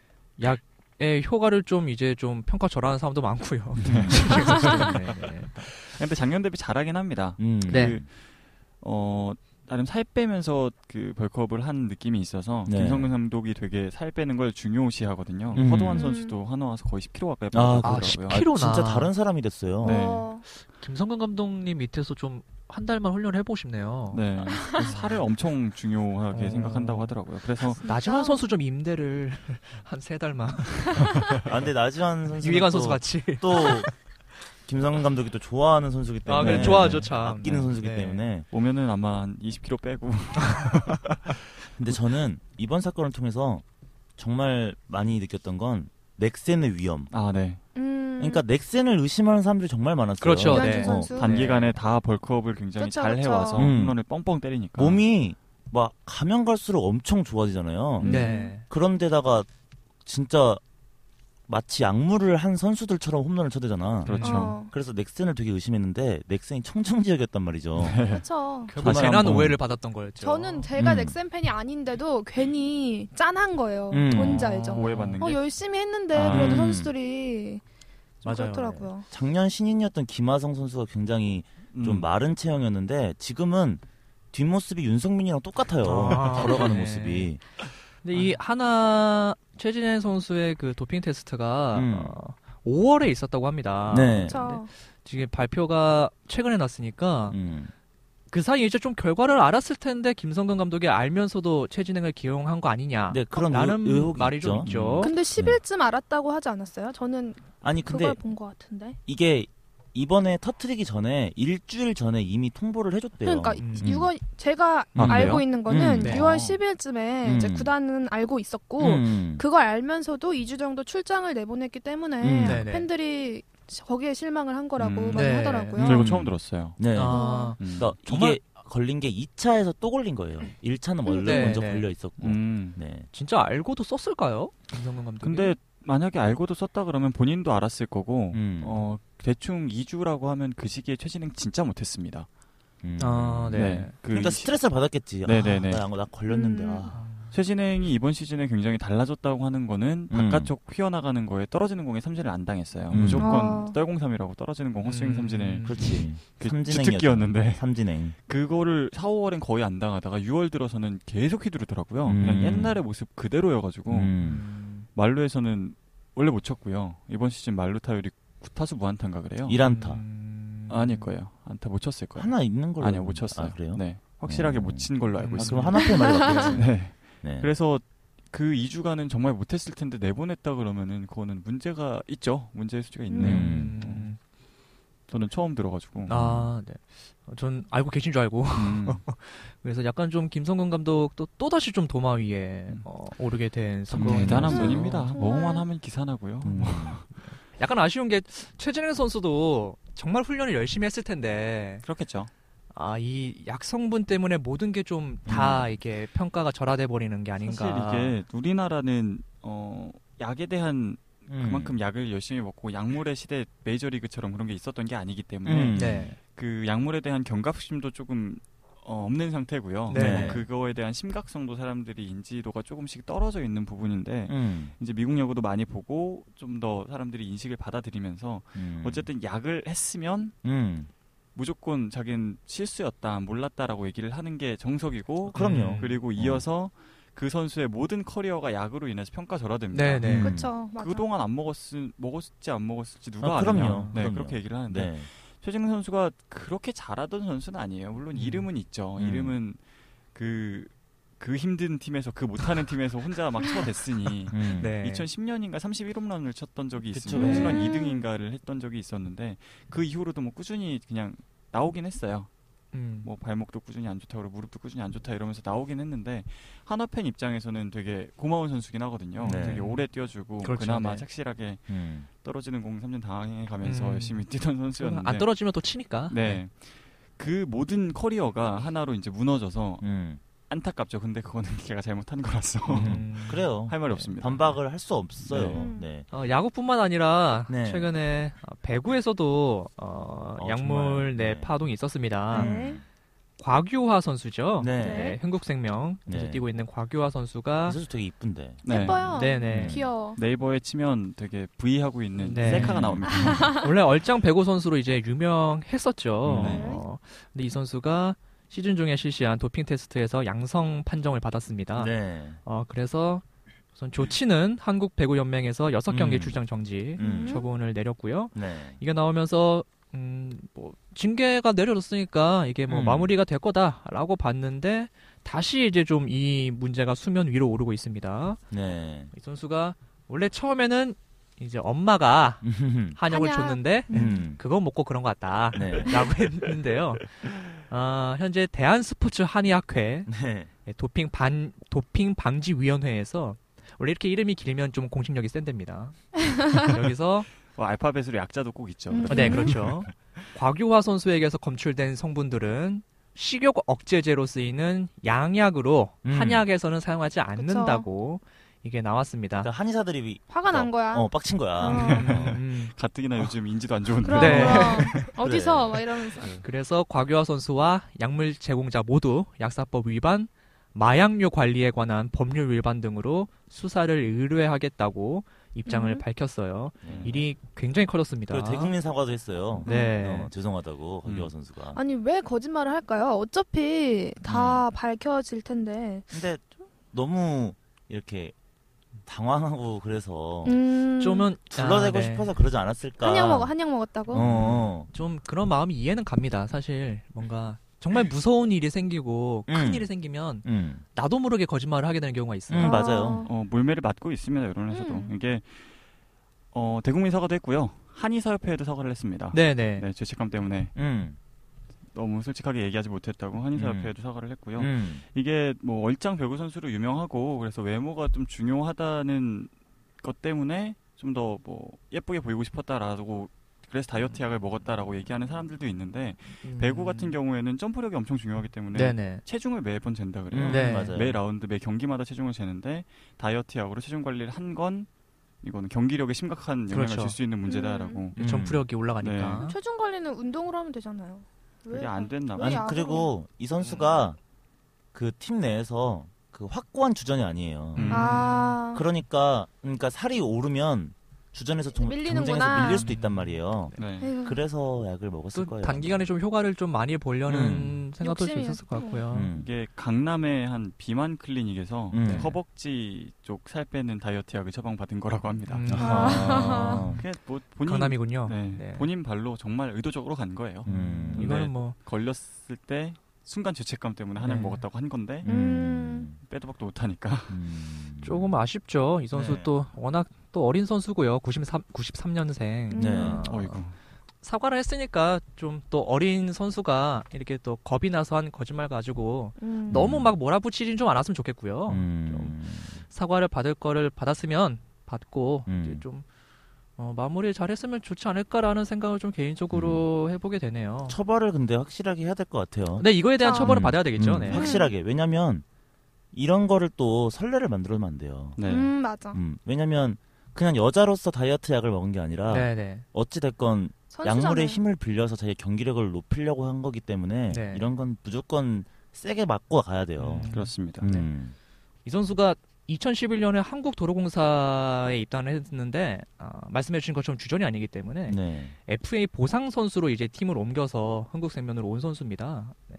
약의 효과를 좀 이제 좀 평가절하하는 사람도 많고요. 네, 네. 근데 작년 대비 잘하긴 합니다. 음. 네. 그, 어, 나름 살 빼면서 그 벌크업을 한 느낌이 있어서 네. 김성근 감독이 되게 살 빼는 걸 중요시하거든요. 음. 허도환 선수도 한화 와서 거의 십 킬로그램 가까이 아, 빠졌더라고요. 아, 십 아, 킬로나. 진짜 다른 사람이 됐어요. 네. 어. 김성근 감독님 밑에서 좀 한 달만 훈련을 해보고 싶네요. 네. 살을 엄청 중요하게 어. 생각한다고 하더라고요. 그래서 나지만 선수 좀 임대를 한 세 달만. 아, 근데 나지환 선수 유희관 선수 같이. 또 김성근 감독이 또 좋아하는 선수기 때문에 아, 그래, 좋아하죠, 참. 아끼는 네. 선수기 네. 때문에. 오면은 아마 한 이십 킬로그램 빼고 근데 저는 이번 사건을 통해서 정말 많이 느꼈던 건 넥센의 위험. 아, 네. 음. 그러니까 넥센을 의심하는 사람들이 정말 많았어요. 그렇죠, 이관준 네. 선수. 어, 단기간에 다 벌크업을 굉장히 그쵸, 잘 그쵸. 해와서 음. 홈런을 뻥뻥 때리니까 몸이 막 가면 갈수록 엄청 좋아지잖아요. 음. 네. 그런데다가 진짜 마치 약물을 한 선수들처럼 홈런을 쳐대잖아. 그렇죠. 어, 그래서 넥센을 되게 의심했는데 넥센이 청정지역이었단 말이죠. 그렇죠. 결국 다시 재난 한번. 오해를 받았던 거였죠. 저는 제가 음. 넥센 팬이 아닌데도 괜히 짠한 거예요. 음. 뭔지 알죠? 오해받는 어, 게. 열심히 했는데 아. 그래도 음. 선수들이 좀 맞아요. 그렇더라고요. 작년 신인이었던 김하성 선수가 굉장히 좀 음. 마른 체형이었는데 지금은 뒷모습이 윤성민이랑 똑같아요. 아, 걸어가는 네. 모습이. 근데 이 하나 최진행 선수의 그 도핑 테스트가 음. 어, 오월에 있었다고 합니다. 네. 그렇죠. 지금 발표가 최근에 났으니까 음. 그 사이에 이제 좀 결과를 알았을 텐데 김성근 감독이 알면서도 최진행을 기용한 거 아니냐. 네, 그런 라는 의, 의혹이 말이 있죠. 좀 있죠. 근데 십 일쯤 알았다고 하지 않았어요? 저는 아니 근데 그걸 본 것 같은데. 이게 이번에 터트리기 전에 일주일 전에 이미 통보를 해줬대요. 그러니까 음. 유월 제가 아, 알고 그래요? 있는 거는 음, 네. 유월 어. 십 일쯤에 음. 이제 구단은 알고 있었고 음. 그걸 알면서도 이 주 정도 출장을 내보냈기 때문에 음. 네네. 팬들이 거기에 실망을 한 거라고 음. 많이 네. 하더라고요. 저 이거 음. 처음 들었어요. 네. 아, 음. 그러니까 정말- 이게 걸린 게 이 차에서 또 걸린 거예요. 일 차는 원래 네, 먼저 네. 걸려 있었고. 음. 네. 진짜 알고도 썼을까요? 김성근 감독이. 근데 만약에 알고도 썼다 그러면 본인도 알았을 거고 음. 어, 대충 이 주라고 하면 그 시기에 최진행 진짜 못했습니다. 음. 아, 네. 그 그러니까 이- 스트레스를 받았겠지. 네네네. 아, 나, 나 걸렸는데. 음. 아. 최진행이 이번 시즌에 굉장히 달라졌다고 하는 거는 음. 바깥쪽 휘어나가는 거에 떨어지는 공에 삼진을 안 당했어요. 음. 무조건 아. 떨공삼이라고 떨어지는 공 헛스윙 음. 삼진을 그렇지. 그 삼진행이었죠. 주특기였는데 삼진행. 그거를 사, 오월엔 거의 안 당하다가 유월 들어서는 계속 휘두르더라고요. 음. 그냥 옛날의 모습 그대로여가지고 음. 음. 말루에서는 원래 못 쳤고요. 이번 시즌 말루 타율이 구타수 무안타인가 그래요? 일 안타. 음. 아닐 거예요. 안타 못 쳤을 거예요. 하나 있는 걸로. 아니요 못 알고 쳤어요. 아, 그래요? 네, 확실하게 음. 못 친 걸로 알고 아, 아, 있습니다. 그럼 하나뿐 말이 맞겠지. 네. 네. 그래서 그 이 주간은 정말 못했을 텐데 내보냈다 그러면은 그거는 문제가 있죠. 문제의 수치가 있네요. 음. 음. 저는 처음 들어가지고. 아, 네. 어, 전 알고 계신 줄 알고. 음. 그래서 약간 좀 김성근 감독도 또다시 좀 도마 위에 음. 어, 오르게 된 참 상황이 대단한 음. 분입니다. 정말. 뭐만 하면 기사나고요. 음. 약간 아쉬운 게 최진행 선수도 정말 훈련을 열심히 했을 텐데 그렇겠죠. 아, 이 약성분 때문에 모든 게 좀 다 음. 이게 평가가 절하돼 버리는 게 아닌가. 사실 이게 우리나라는 어, 약에 대한 음. 그만큼 약을 열심히 먹고 약물의 시대 메이저리그처럼 그런 게 있었던 게 아니기 때문에 음. 네. 그 약물에 대한 경각심도 조금 어, 없는 상태고요. 네. 어, 그거에 대한 심각성도 사람들이 인지도가 조금씩 떨어져 있는 부분인데 음. 이제 미국 야구도 많이 보고 좀 더 사람들이 인식을 받아들이면서 음. 어쨌든 약을 했으면 음. 무조건 자기는 실수였다, 몰랐다라고 얘기를 하는 게 정석이고 그럼요. 음. 그리고 이어서 그 선수의 모든 커리어가 약으로 인해서 평가절하됩니다. 네네. 음. 그렇죠. 맞아. 그동안 안 먹었을 먹었을지 안 먹었을지 누가 아, 아느냐. 그럼요. 네, 그럼요. 그렇게 얘기를 하는데 네. 최진행 선수가 그렇게 잘하던 선수는 아니에요. 물론 음. 이름은 있죠. 음. 이름은 그, 그 힘든 팀에서 그 못하는 팀에서 혼자 막 쳐댔으니 음. 네. 이천십 년인가 삼십일 홈런을 쳤던 적이 그쵸. 있습니다. 홈런 음. 이 등인가를 했던 적이 있었는데 그 이후로도 뭐 꾸준히 그냥 나오긴 했어요. 음. 뭐 발목도 꾸준히 안 좋다, 그리고 무릎도 꾸준히 안 좋다 이러면서 나오긴 했는데 한화 팬 입장에서는 되게 고마운 선수긴 하거든요. 네. 되게 오래 뛰어주고 그렇죠, 그나마 네. 착실하게 음. 떨어지는 공 삼진 당해가면서 음. 열심히 뛰던 선수였는데 안 떨어지면 또 치니까. 네. 그 모든 커리어가 하나로 이제 무너져서 음. 안타깝죠. 근데 그거는 걔가 잘못한 거라서 음. 그래요. 할 말이 없습니다. 반박을 할 수 없어요. 네. 네. 어, 야구뿐만 아니라 네. 최근에 어, 배구에서도 어, 어, 약물 정말, 내 네. 파동이 있었습니다. 네. 곽유화 선수죠. 네. 네, 흥국생명에서 네. 뛰고 있는 곽유화 선수가 이 선수 되게 이쁜데. 네. 예뻐요. 네네. 귀여워. 네이버에 치면 되게 V 하고 있는 네. 셀카가 나옵니다. 원래 얼짱 배구 선수로 이제 유명했었죠. 네. 어, 근데 이 선수가 시즌 중에 실시한 도핑 테스트에서 양성 판정을 받았습니다. 네. 어, 그래서 우선 조치는 한국 배구 연맹에서 여섯 경기 음. 출장 정지 음. 처분을 내렸고요. 네. 이게 나오면서 음, 뭐 징계가 내려졌으니까 이게 뭐 음. 마무리가 될 거다라고 봤는데 다시 이제 좀 이 문제가 수면 위로 오르고 있습니다. 네. 이 선수가 원래 처음에는 이제 엄마가 한약을 한약. 줬는데 음. 그거 먹고 그런 것 같다. 네. 라고 했는데요. 아, 현재 대한스포츠 한의학회 네. 도핑 반 도핑 방지 위원회에서 원래 이렇게 이름이 길면 좀 공식력이 센답니다. 여기서 뭐 알파벳으로 약자도 꼭 있죠. 음. 네, 그렇죠. 곽유화 선수에게서 검출된 성분들은 식욕 억제제로 쓰이는 양약으로 음. 한약에서는 사용하지 않는다고 이게 나왔습니다. 그러니까 한의사들이 화가 난 거야. 어 빡친 거야. 음, 가뜩이나 요즘 인지도 안 좋은데. 그럼 네. 어디서 막 이러면서. 그래서 곽유아 선수와 약물 제공자 모두 약사법 위반, 마약류 관리에 관한 법률 위반 등으로 수사를 의뢰하겠다고 입장을 음. 밝혔어요. 네. 일이 굉장히 커졌습니다. 그리고 대국민 사과도 했어요. 네. 어, 죄송하다고 곽유아 음. 선수가. 아니 왜 거짓말을 할까요? 어차피 다 밝혀질 텐데. 근데 너무 이렇게 당황하고 그래서 음, 좀은 불러내고 아, 네. 싶어서 그러지 않았을까. 한약 먹어 한약 먹었다고. 어, 어. 좀 그런 마음이 이해는 갑니다. 사실 뭔가 정말 무서운 일이 생기고 큰 음. 일이 생기면 음. 나도 모르게 거짓말을 하게 되는 경우가 있어요. 음, 맞아요. 어, 몰매를 맞고 있습니다. 여론에서도. 음. 이게 어, 대국민 사과도 했고요. 한의사협회에도 사과를 했습니다. 네네. 네, 죄책감 때문에 음. 너무 솔직하게 얘기하지 못했다고 한의사협회에도 사과를 했고요. 음. 이게 뭐 얼짱 배구 선수로 유명하고 그래서 외모가 좀 중요하다는 것 때문에 좀 더 뭐 예쁘게 보이고 싶었다라고 그래서 다이어트 약을 먹었다라고 얘기하는 사람들도 있는데 음. 배구 같은 경우에는 점프력이 엄청 중요하기 때문에 네네. 체중을 매번 잰다 그래요. 음, 네. 맞아요. 매 라운드 매 경기마다 체중을 재는데 다이어트 약으로 체중 관리를 한 건 이거는 경기력에 심각한 영향을 그렇죠. 줄 수 있는 문제다라고. 음. 점프력이 올라가니까. 네. 체중 관리는 운동으로 하면 되잖아요. 왜? 그게 안 됐나 봐요. 왜 아니 약으로? 그리고 이 선수가 그 팀 내에서 그 확고한 주전이 아니에요. 음. 아, 그러니까 그러니까 살이 오르면 주전에서 정, 밀리는구나. 경쟁에서 밀릴 수도 있단 말이에요. 네. 에휴. 그래서 약을 먹었을 또 거예요. 단기간에 좀 효과를 좀 많이 보려는 음. 생각도 좀 욕심이었고. 있었을 것 같고요. 음. 이게 강남의 한 비만 클리닉에서 음. 허벅지 쪽 살 빼는 다이어트 약을 처방받은 거라고 합니다. 음. 아. 그게 뭐 본인 강남이군요. 네, 네. 본인 발로 정말 의도적으로 간 거예요. 음. 네. 이거는 뭐 걸렸을 때 순간 죄책감 때문에 한약 네. 먹었다고 한 건데 음. 빼도 박도 못하니까. 음. 조금 아쉽죠. 이 선수 네. 또 워낙 또 어린 선수고요. 구십삼, 구십삼 년생. 음. 네. 어이구. 사과를 했으니까 좀 또 어린 선수가 이렇게 또 겁이 나서 한 거짓말 가지고 음. 너무 막 몰아붙이진 좀 않았으면 좋겠고요. 음. 사과를 받을 거를 받았으면 받고 음. 이제 좀 어, 마무리 잘했으면 좋지 않을까라는 생각을 좀 개인적으로 해보게 되네요. 처벌을 근데 확실하게 해야 될 것 같아요. 네, 이거에 대한 아. 처벌을 음. 받아야 되겠죠. 음, 네. 확실하게. 왜냐면 이런 거를 또 선례를 만들어면 안 돼요. 네. 음, 맞아. 음, 왜냐면 그냥 여자로서 다이어트 약을 먹은 게 아니라 네, 네. 어찌 됐건 선수잖아요. 약물의 힘을 빌려서 자기 경기력을 높이려고 한 거기 때문에 네. 이런 건 무조건 세게 맞고 가야 돼요. 음. 그렇습니다. 음. 이 선수가 이천십일 년에 한국도로공사에 입단을 했는데 어, 말씀해주신 것처럼 주전이 아니기 때문에 네. 에프에이 보상 선수로 이제 팀을 옮겨서 한국생명으로 온 선수입니다. 네.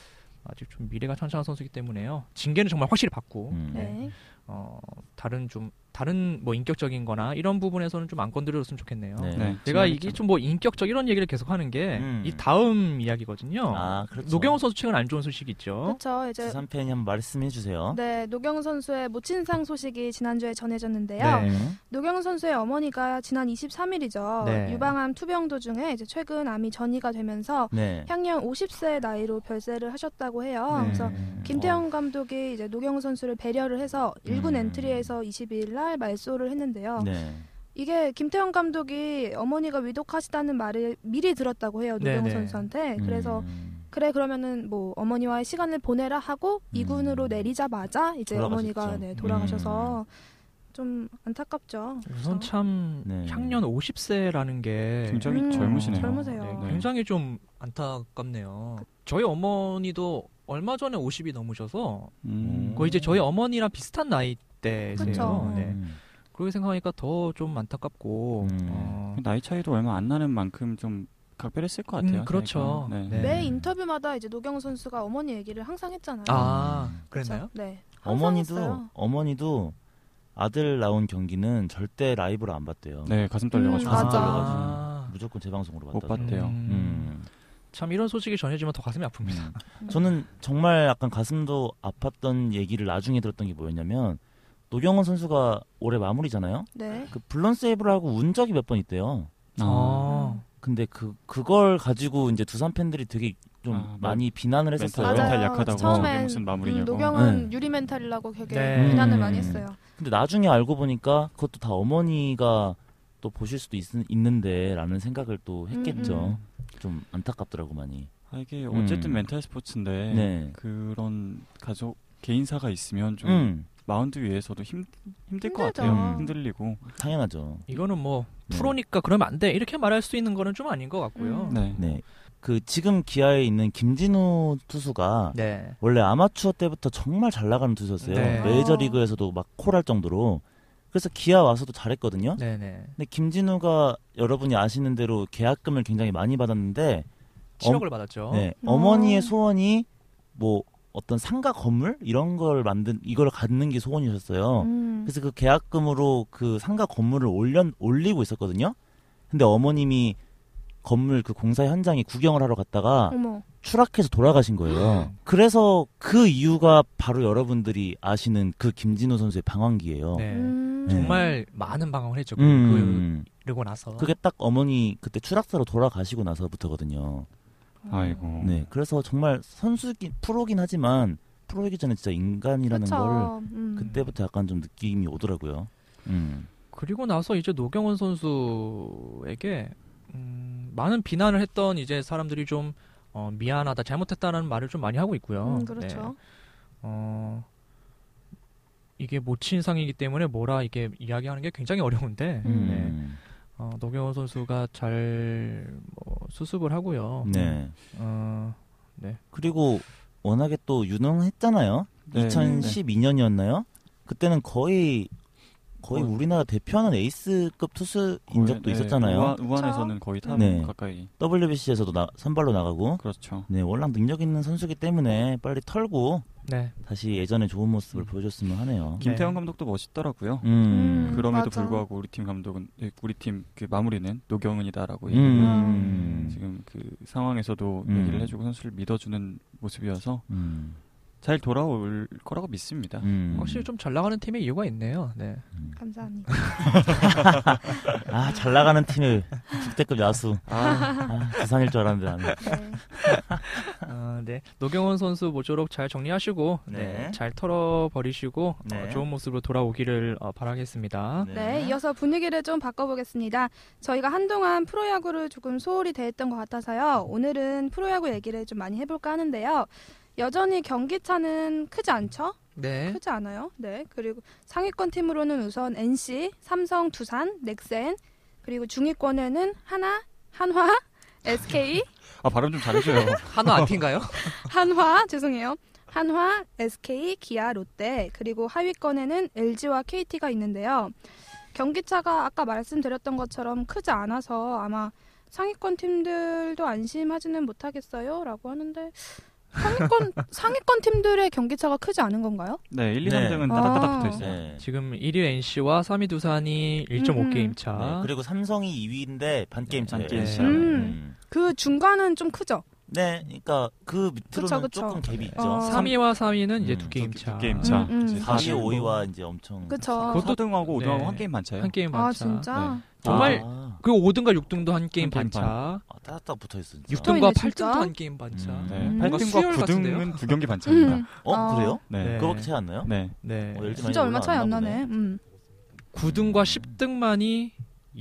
아직 좀 미래가 찬찬한 선수이기 때문에요. 징계는 정말 확실히 받고 음. 네. 어, 다른 좀 다른 뭐 인격적인거나 이런 부분에서는 좀 안 건드려줬으면 좋겠네요. 네. 네. 제가 지금 이게 좀 뭐 인격적 이런 얘기를 계속 하는 게 이 음. 다음 이야기거든요. 아, 그렇죠. 노경호 선수 최근 안 좋은 소식 있죠. 그렇죠. 이제 두산 팬이 한번 말씀해 주세요. 네, 노경 선수의 모친상 소식이 지난주에 전해졌는데요. 네. 음. 노경 선수의 어머니가 지난 이십삼 일이죠. 네. 유방암 투병 도중에 이제 최근 암이 전이가 되면서 네. 향년 오십 세 나이로 별세를 하셨다고 해요. 네. 그래서 음. 김태형 감독이 이제 노경 선수를 배려를 해서 일 군 음. 엔트리에서 이십이 일 날 말소를 했는데요. 네. 이게 김태형 감독이 어머니가 위독하시다는 말을 미리 들었다고 해요. 노경 네네. 선수한테. 그래서 음. 그래 그러면은 뭐 어머니와의 시간을 보내라 하고 이 군으로 음. 내리자마자 이제 돌아가셨죠. 어머니가 네, 돌아가셔서 좀 안타깝죠. 우선 참 네. 향년 오십 세라는 게 굉장히 음, 젊으시네요. 젊으세요. 네, 네. 굉장히 좀 안타깝네요. 저희 어머니도 얼마 전에 오십이 넘으셔서 음. 거의 이제 저희 어머니랑 비슷한 나이대세요. 그쵸. 네. 음. 그렇게 생각하니까 더 좀 안타깝고 음. 어, 나이 차이도 얼마 안 나는 만큼 좀 각별했을 것 같아요. 음, 그렇죠. 저희가. 네. 네. 매 인터뷰마다 이제 노경 선수가 어머니 얘기를 항상 했잖아요. 아 음. 그랬나요? 그쵸? 네. 항상 어머니도 했어요. 어머니도 아들 나온 경기는 절대 라이브로 안 봤대요. 네, 가슴 떨려가지고. 음, 맞아. 아, 무조건 재방송으로 못 봤다고. 봤대요. 음. 음. 참 이런 소식이 전해지면 더 가슴이 아픕니다. 음. 저는 정말 약간 가슴도 아팠던 얘기를 나중에 들었던 게 뭐였냐면 노경원 선수가 올해 마무리잖아요. 네. 그 블런 세이브를 하고 운 적이 몇 번 있대요. 아. 아. 근데 그 그걸 가지고 이제 두산 팬들이 되게 좀 아, 많이 비난을 멘탈, 했었어요. 맞아요. 멘탈 약하다고 처음엔 저게 무슨 마무리냐고. 음, 노경은 네. 유리 멘탈이라고 되게 네. 비난을 음. 많이 했어요. 근데 나중에 알고 보니까 그것도 다 어머니가 또 보실 수도 있, 있는데라는 생각을 또 했겠죠. 음, 좀 안타깝더라고 많이. 아, 이게 어쨌든 음. 멘탈 스포츠인데 네. 그런 가족 개인사가 있으면 좀 음. 마운드 위에서도 힘 힘들 것 힘들죠. 같아요. 음. 흔들리고. 당연하죠. 이거는 뭐 네. 프로니까 그러면 안 돼. 이렇게 말할 수 있는 거는 좀 아닌 것 같고요. 음. 네. 네. 그 지금 기아에 있는 김진우 투수가 네. 원래 아마추어 때부터 정말 잘 나가는 투수였어요. 네. 메이저리그에서도 막 콜할 정도로. 그래서 기아 와서도 잘했거든요. 네네. 근데 김진우가 여러분이 아시는 대로 계약금을 굉장히 많이 받았는데 칠억을 받았죠. 네, 어. 어머니의 소원이 뭐 어떤 상가 건물 이런 걸 만든 이걸 갖는 게 소원이셨어요. 음. 그래서 그 계약금으로 그 상가 건물을 올려 올리고 있었거든요. 근데 어머님이 건물 그 공사 현장에 구경을 하러 갔다가 어머. 추락해서 돌아가신 거예요. 그래서 그 이유가 바로 여러분들이 아시는 그 김진우 선수의 방황기예요. 네. 음. 네. 정말 많은 방황을 했죠. 그, 음, 그, 그러고 나서. 그게 딱 어머니 그때 추락사로 돌아가시고 나서부터거든요. 아이고. 네, 그래서 정말 선수긴 프로긴 하지만 프로이기 전에 진짜 인간이라는 걸 그쵸. 음. 그때부터 약간 좀 느낌이 오더라고요. 음. 그리고 나서 이제 노경원 선수에게 음, 많은 비난을 했던 이제 사람들이 좀 어, 미안하다, 잘못했다는 말을 좀 많이 하고 있고요. 음, 그렇죠. 네. 어, 이게 모친상이기 때문에 뭐라 이게 이야기하는 게 굉장히 어려운데 음. 네. 음. 어, 노경원 선수가 잘 뭐, 수습을 하고요. 네. 어, 그리고 워낙에 또 유능했잖아요. 네. 이천십이 년이었나요? 그때는 거의 거의 거의- 우리나라 대표하는 에이스급 투수인 적도 네, 있었잖아요. 우한, 우한에서는 거의 탑 네. 가까이. 더블유비씨에서도 나, 선발로 나가고. 그렇죠. 네, 워낙 능력 있는 선수기 때문에 빨리 털고 네. 다시 예전의 좋은 모습을 음. 보여줬으면 하네요. 김태형 감독도 멋있더라고요. 음. 그럼에도 맞아. 불구하고 우리 팀 감독은 네, 우리 팀 그 마무리는 노경은이다라고 음. 얘기를 음. 지금 그 상황에서도 음. 얘기를 해주고 선수를 믿어주는 모습이어서 음. 잘 돌아올 거라고 믿습니다. 음. 확실히 좀 잘 나가는 팀의 이유가 있네요. 네. 음. 감사합니다. 아, 잘 나가는 팀의 국대급 야수. 아, 아, 부산일 줄 알았는데 나는. 네. 아, 네. 노경원 선수 모쪼록 잘 정리하시고 네. 네. 잘 털어버리시고 네. 어, 좋은 모습으로 돌아오기를 어, 바라겠습니다. 네, 이어서 분위기를 좀 바꿔보겠습니다. 저희가 한동안 프로야구를 조금 소홀히 대했던 것 같아서요. 오늘은 프로야구 얘기를 좀 많이 해볼까 하는데요. 여전히 경기차는 크지 않죠? 네. 크지 않아요. 네. 그리고 상위권 팀으로는 우선 엔씨, 삼성, 두산, 넥센, 그리고 중위권에는 하나, 한화, 에스케이, 아 발음 좀 잘해줘요. 한화 안티인가요? 한화, 죄송해요. 한화, 에스케이, 기아, 롯데, 그리고 하위권에는 엘지와 케이티가 있는데요. 경기차가 아까 말씀드렸던 것처럼 크지 않아서 아마 상위권 팀들도 안심하지는 못하겠어요? 라고 하는데 상위권, 상위권 팀들의 경기차가 크지 않은 건가요? 네, 일, 이, 네. 삼 등은 아. 따닥따닥 붙어 있어요. 네. 지금 일 위 엔씨와 삼 위 두산이 일 점 오 음. 게임 차. 네, 그리고 삼성이 이 위인데 반게임 네, 차예요. 반게임 차. 음. 그 중간은 좀 크죠? 네, 그러니까 그 밑으로는 그쵸, 그쵸. 조금 갭이 있죠. 어. 삼 위와 사 위는 이제 음, 두 게임 두- 차. 두 게임 차. 음, 음. 이제 사 위, 사실 오 위와 이제 엄청 그쵸. 그것도- 사 등하고 오 등하고 네. 한 게임 많차요. 한 게임 반 아, 차. 진짜? 네. 정말 아, 그 오 등과 육 등도 한 게임 한 게임 반 차. 아, 따닥따닥 붙어 있어. 진짜. 육 등과 붙어있네, 팔 진짜. 등도 한 게임 반 차. 음. 네, 음. 팔 뭔가 등과 수요일 구 등은 같은데요? 두 경기 반차입니다. 음. 어, 아. 그래요? 네. 네. 그거밖에 차이 안 나요? 네. 네. 어, 엘지 많이 진짜 얼마 차이 안 올라왔나 나네. 보네. 음. 구 등과 십 등만이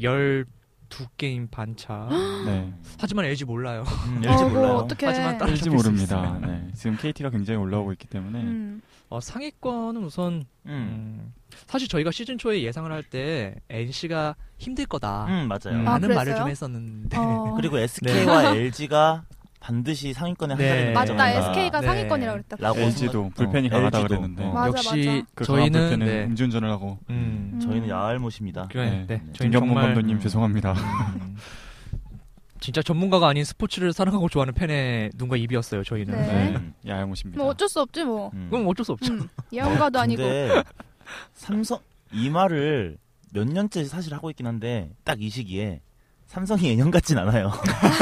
십이 게임 반 차. 네. 하지만 엘지 몰라요. 음, 엘지 어, 몰라요. 뭐 어떻게? 하지만 따라- 일지 잡힐 수 모릅니다. 있어요. 네. 지금 케이티가 굉장히 올라오고 있기 때문에 음. 어, 상위권은 우선 음. 음, 사실 저희가 시즌 초에 예상을 할 때 엔씨가 힘들 거다. 음, 맞아요. 음, 아, 라는 말을 그랬어요? 좀 했었는데 어. 그리고 에스케이와 엘지가 반드시 상위권에 한 네. 자리는 맞다. 인정한다. 에스케이가 네. 상위권이라고 그랬다. 라고 엘지도 생각- 불펜이 어, 강하다 엘지도. 그랬는데 어. 맞아, 역시 그 저희는 저희는 네. 음주운전을 하고 음, 음. 저희는 야알못입니다. 그래, 네. 네. 네. 저희는 김경문 정말 감독님 죄송합니다. 음, 진짜 전문가가 아닌 스포츠를 사랑하고 좋아하는 팬의 눈과 입이었어요. 저희는. 네. 네. 음. 야영무십니다. 뭐 어쩔 수 없지 뭐. 음. 그럼 어쩔 수 없죠. 음. 예언가도 아니고. 근데 삼성 이 말을 몇 년째 사실 하고 있긴 한데 딱 이 시기에 삼성이 예년 같진 않아요.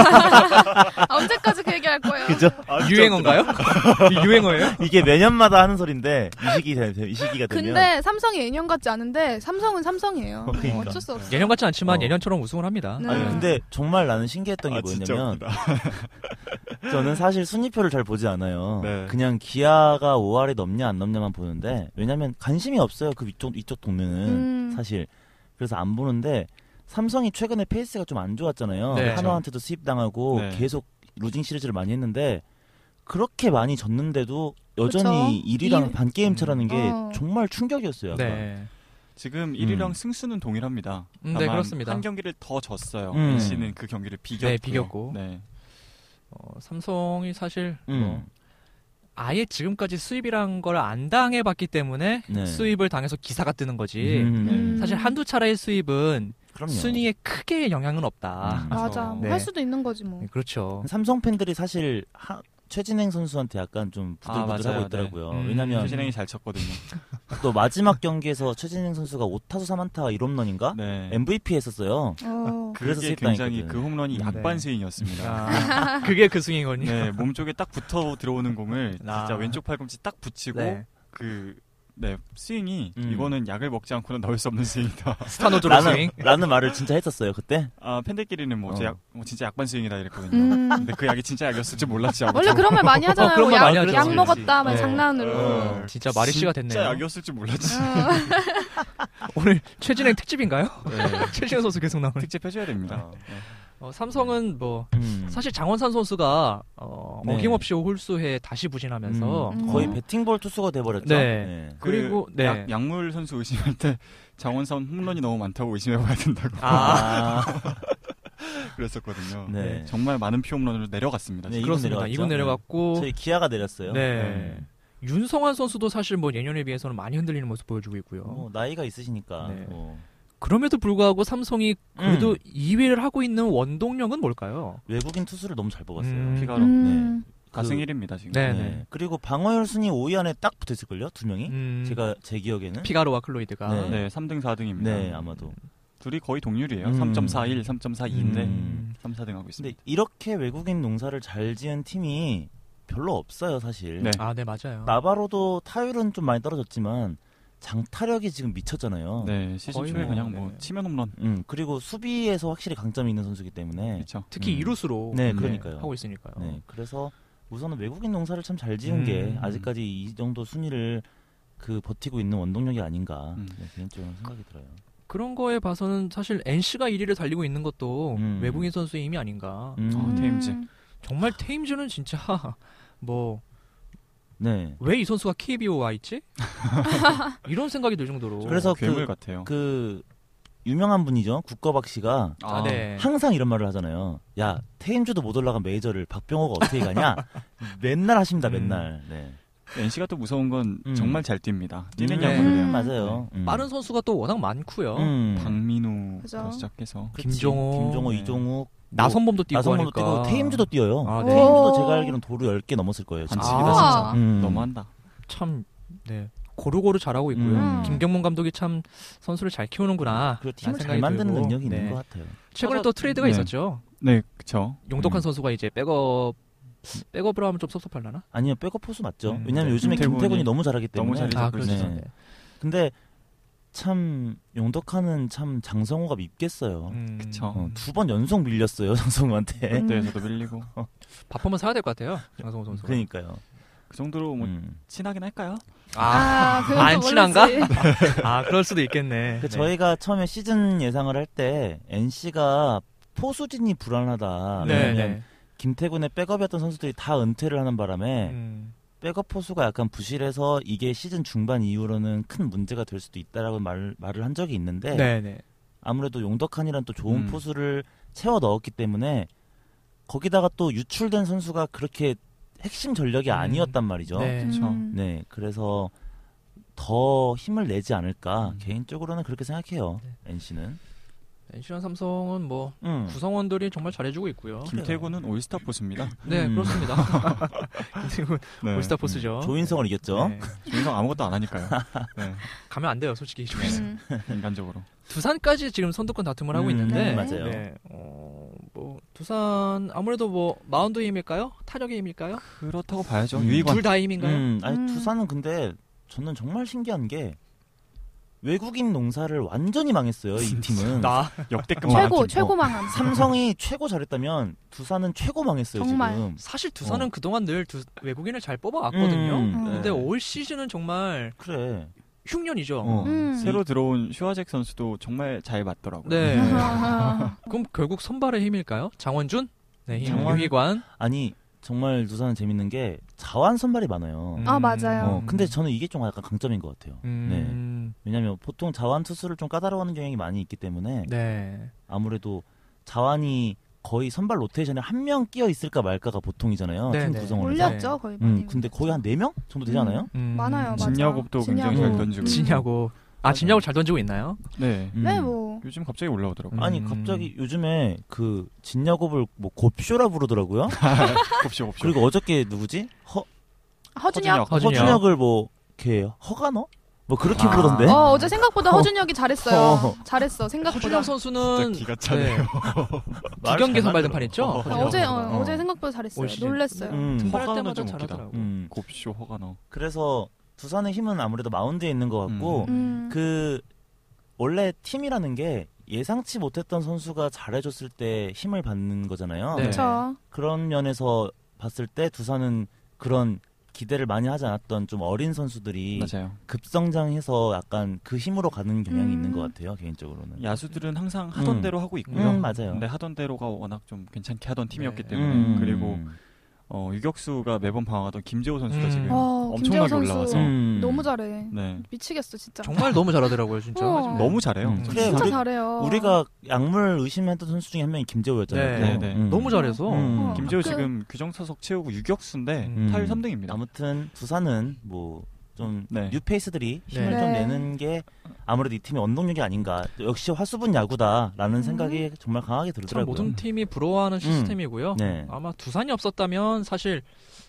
아, 언제까지 그 얘기할 거예요? 그죠? 유행어인가요? 유행어예요? 이게 매년마다 하는 소리인데 이 시기 되- 이 시기가 되면 근데 삼성이 예년 같지 않은데 삼성은 삼성이에요. 뭐 그러니까. 어쩔 수 없어. 예년 같지 않지만 어. 예년처럼 우승을 합니다. 네. 아니 음. 근데 정말 나는 신기했던 게 아, 진짜 뭐였냐면 웃기다. 저는 사실 순위표를 잘 보지 않아요. 네. 그냥 기아가 오 할이 넘냐 안 넘냐만 보는데 왜냐면 관심이 없어요. 그 이쪽 이쪽 동네는 음. 사실 그래서 안 보는데 삼성이 최근에 페이스가 좀 안 좋았잖아요. 네. 한화한테도 수입당하고 네. 계속 루징 시리즈를 많이 했는데 그렇게 많이 졌는데도 여전히 그쵸? 일 위랑 일- 반 게임 차라는 게 어. 정말 충격이었어요. 약간. 네. 지금 일 위랑 음. 승수는 동일합니다. 음, 네, 다만 그렇습니다. 한 경기를 더 졌어요. 음. 엔씨는 그 경기를 비겼고. 네, 비겼고. 네. 어, 삼성이 사실 음. 뭐 아예 지금까지 수입이란 걸 안 당해봤기 때문에 네. 수입을 당해서 기사가 뜨는 거지. 음. 음. 사실 한두 차례의 수입은 그럼요. 순위에 크게 영향은 없다. 음. 맞아. 뭐 네. 할 수도 있는 거지 뭐. 네, 그렇죠. 삼성 팬들이 사실 하, 최진행 선수한테 약간 좀 아, 부들부들하고 맞아요. 있더라고요. 네. 음. 왜냐면 최진행이 잘 쳤거든요. 또 마지막 경기에서 최진행 선수가 오 타수 삼 안타 일 홈런인가 네. 엠브이피 했었어요. 어. 그래서 그게 수입당했거든. 굉장히 그 홈런이 네. 약반 스윙이었습니다. 아, 그게 그 스윙이군요. 네, 몸 쪽에 딱 붙어 들어오는 공을 아. 진짜 왼쪽 팔꿈치 딱 붙이고 네. 그 네, 스윙이 음. 이거는 약을 먹지 않고는 넣을 수 없는 스윙이다. 스타노드로 라는, 스윙. 라는 말을 진짜 했었어요 그때. 아, 팬들끼리는 뭐, 저 어. 약, 뭐 진짜 약반 스윙이다 이랬거든요. 음. 근데 그 약이 진짜 약이었을 줄 몰랐지. 아무튼. 원래 그런 말 많이 하잖아요. 어, 그런 말 약, 많이 하죠. 약 그렇지. 먹었다, 막 네. 장난으로. 어, 진짜 마리 씨가 됐네요. 진짜 약이었을 줄 몰랐지. 오늘 최진행 특집인가요? 네. 최진행 선수 계속 나오네. 특집 해줘야 됩니다. 어. 네. 어, 삼성은 뭐 음. 사실 장원산 선수가 어, 네. 어김없이 홀수에 다시 부진하면서 음, 음. 거의 어, 배팅볼 투수가 돼버렸죠. 네. 그리고 그 네. 약, 약물 선수 의심할 때 장원삼 홈런이 너무 많다고 의심해봐야 된다고 아, 그랬었거든요. 네. 정말 많은 피 홈런으로 내려갔습니다. 네, 지금. 이군 그렇습니다. 내려갔죠. 이군 내려갔고 저희 기아가 내렸어요. 네. 윤성환 선수도 사실 뭐 예년에 비해서는 많이 흔들리는 모습 보여주고 있고요. 뭐 나이가 있으시니까. 네. 뭐. 그럼에도 불구하고 삼성이 그래도 음. 이 위를 하고 있는 원동력은 뭘까요? 외국인 투수를 너무 잘 뽑았어요. 음. 피가로 음. 가승 그- 일 위입니다 지금. 네. 네. 그리고 방어율 순위 오 위 안에 딱 붙어있을걸요? 두 명이? 음, 제가 제 기억에는. 피가로와 클로이드가 네. 네, 삼 등 사 등입니다. 네, 아마도. 둘이 거의 동률이에요. 음. 삼 점 사일, 삼 점 사이인데 음. 삼, 사 등 하고 근데 있습니다. 이렇게 외국인 농사를 잘 지은 팀이 별로 없어요, 사실. 네. 아, 네 맞아요. 나바로도 타율은 좀 많이 떨어졌지만 장타력이 지금 미쳤잖아요. 네, 시즌 거의 초에 뭐, 그냥 뭐 네. 치면 홈런. 음, 그리고 수비에서 확실히 강점이 있는 선수이기 때문에. 그렇죠. 특히 음. 이루수로 네, 그러니까요. 하고 있으니까요. 네, 그래서 우선은 외국인 농사를 참 잘 지은 음. 게 아직까지 이 정도 순위를 그 버티고 있는 원동력이 아닌가 음. 네, 개인적으로 생각이 들어요. 그런 거에 봐서는 사실 엔씨가 일 위를 달리고 있는 것도 음. 외국인 선수의 힘이 아닌가. 음, 어, 테임즈. 정말 테임즈는 진짜 뭐 왜 이 네. 선수가 케이비오 와 있지? 이런 생각이 들 정도로. 그래서 괴물 그- 같아요. 그 유명한 분이죠. 국거박 씨가 아, 네. 항상 이런 말을 하잖아요. 야, 테임즈도 못 올라간 메이저를 박병호가 어떻게 가냐? 맨날 하십니다, 음. 맨날. 네. 엔씨가 또 무서운 건 음. 정말 잘 뜁니다. 뛰는 음, 야구를 해요. 맞아요. 음. 빠른 선수가 또 워낙 많고요. 음. 박민우부터 그죠. 시작해서 그치. 김종호. 김종호, 네. 이종욱, 나성범도 뛰고 나성범도 하니까. 뛰고 테임즈도 뛰어요. 아, 네. 테임즈도 오. 제가 알기로는 도루 열 개 넘었을 거예요. 진짜. 반칙이다 아. 진짜. 음. 너무한다. 참 네. 고루고루 잘하고 있고요. 음. 김경문 감독이 참 선수를 잘 키우는구나. 그리고 팀을 라는 잘 생각이 만드는 들고. 능력이 네. 있는 것 같아요. 최근에 또 트레이드가 네. 있었죠. 네, 그렇죠. 용덕한 음. 선수가 이제 백업 백업으로 하면 좀 섭섭할라나? 아니요, 백업 포수 맞죠. 음. 왜냐면 네. 요즘에 김태군이 김태군이 너무 잘하기 때문에. 너무 잘해서 아, 그렇죠. 그렇죠. 네. 네. 근데 참 용덕하는 참 장성호가 밉겠어요. 음, 그쵸. 어, 두 번 연속 밀렸어요, 장성호한테. 음. 롯데에서도 밀리고 밥 한번 사야 될 것 같아요. 장성호 선수. 그러니까요. 그 정도로 뭐 음. 친하긴 할까요? 아, 그건 안 또 친한가? 모르지. 아, 그럴 수도 있겠네. 그 네. 저희가 처음에 시즌 예상을 할 때 엔씨가 포수진이 불안하다. 네, 왜냐면 네. 김태군의 백업이었던 선수들이 다 은퇴를 하는 바람에 음, 백업 포수가 약간 부실해서 이게 시즌 중반 이후로는 큰 문제가 될 수도 있다라고 말, 말을 한 적이 있는데 네, 네. 아무래도 용덕한이란 또 좋은 음. 포수를 채워 넣었기 때문에 거기다가 또 유출된 선수가 그렇게 핵심 전력이 음. 아니었단 말이죠. 네. 그쵸. 음. 네, 그래서 더 힘을 내지 않을까 음. 개인적으로는 그렇게 생각해요. 네. 엔씨는. 엔씨랑 삼성은 뭐 음. 구성원들이 정말 잘해주고 있고요. 김태군은 올스타 포수입니다. 네, 음. 그렇습니다. 김태군 네. 올스타 포스죠. 조인성을 이겼죠. 네. 조인성 아무것도 안 하니까요. 네, 가면 안 돼요, 솔직히. 조인성. 음. 인간적으로. 두산까지 지금 선두권 다툼을 하고 음, 있는데, 네. 맞아요. 네, 어, 뭐 두산 아무래도 뭐 마운드의 힘일까요? 타격의 힘일까요? 그렇다고 봐야죠. 음. 유희관. 둘 다의 힘인가요? 음, 아니 음. 두산은 근데 저는 정말 신기한 게 외국인 농사를 완전히 망했어요. 이 팀은. 나 역대급 최고, 망한 팀. 최고 망함. 삼성이 최고 잘했다면 두산은 최고 망했어요. 정말. 지금. 사실 두산은 어. 그동안 늘 두, 외국인을 잘 뽑아왔거든요. 음, 음. 근데 네. 올 시즌은 정말 그래. 흉년이죠. 어. 음. 새로 들어온 슈아잭 선수도 정말 잘 맞더라고요. 네. 아, 그럼 결국 선발의 힘일까요? 장원준? 네, 힘. 장원- 유희관. 아니 정말 두산은 재밌는 게 자완 선발이 많아요. 음. 아, 맞아요. 어, 근데 저는 이게 좀 약간 강점인 것 같아요. 음. 왜냐하면 보통 자완 투수를 좀 까다로워하는 경향이 많이 있기 때문에 네. 아무래도 자완이 거의 선발 로테이션에 한 명 끼어 있을까 말까가 보통이잖아요. 네, 팀 네. 구성원에서. 올렸죠 거의 많이. 음, 근데 거의 한 네 명 정도 되지 않아요? 음. 많아요, 맞아. 진야곱도 굉장히 진야곱. 잘 던지고. 음. 진야고. 아, 진야고 잘 던지고 있나요? 네. 음. 네, 뭐 요즘 갑자기 올라오더라고요. 아니 음. 갑자기 요즘에 그 진야곱을 뭐 곱쇼라 부르더라고요. 곱쇼 곱쇼. 그리고 어저께 누구지? 허 허준혁. 허준혁. 허준혁을 뭐 걔 허가너? 뭐 그렇게 아. 부르던데. 어, 어제 생각보다 허준혁이 잘했어요. 어. 잘했어 생각보다. 허준혁 선수는 진짜 기가 차네요. 두 경기 선발 등판했죠? 어, 아, 어제 어, 어. 어제 생각보다 잘했어요. 올 시즌. 놀랬어요. 음. 등판할 허가는 때마다 좀 웃기다. 잘하더라고. 음. 곱쇼 허가 넣어. 그래서 두산의 힘은 아무래도 마운드에 있는 것 같고 음. 그 원래 팀이라는 게 예상치 못했던 선수가 잘해줬을 때 힘을 받는 거잖아요. 네. 그렇죠. 그런 면에서 봤을 때 두산은 그런 기대를 많이 하지 않았던 좀 어린 선수들이 맞아요. 급성장해서 약간 그 힘으로 가는 경향이 음. 있는 것 같아요. 개인적으로는. 야수들은 항상 하던 음. 대로 하고 있고요. 음, 맞아요. 근데 하던 대로가 워낙 좀 괜찮게 하던 팀이었기 네. 때문에 음. 그리고 어, 유격수가 매번 방황하던 김재호 선수가 음. 지금 어, 엄청나게 김재호 선수 올라와서 음. 너무 잘해. 네. 미치겠어 진짜. 정말 너무 잘하더라고요, 진짜. 어. 너무 잘해요. 음. 그래, 진짜 우리- 잘해요. 우리가 약물 의심했던 선수 중에 한 명이 김재호였잖아요. 네, 네. 음. 너무 잘해서. 음. 어. 김재호 그- 지금 규정타석 채우고 유격수인데 음. 타율 삼 등입니다. 아무튼 두산은 뭐 좀 네. 뉴페이스들이 힘을 네. 좀 네. 내는 게 아무래도 이 팀의 원동력이 아닌가. 역시 화수분 야구다라는 음. 생각이 정말 강하게 참 들더라고요. 모든 팀이 부러워하는 시스템이고요. 네. 아마 두산이 없었다면 사실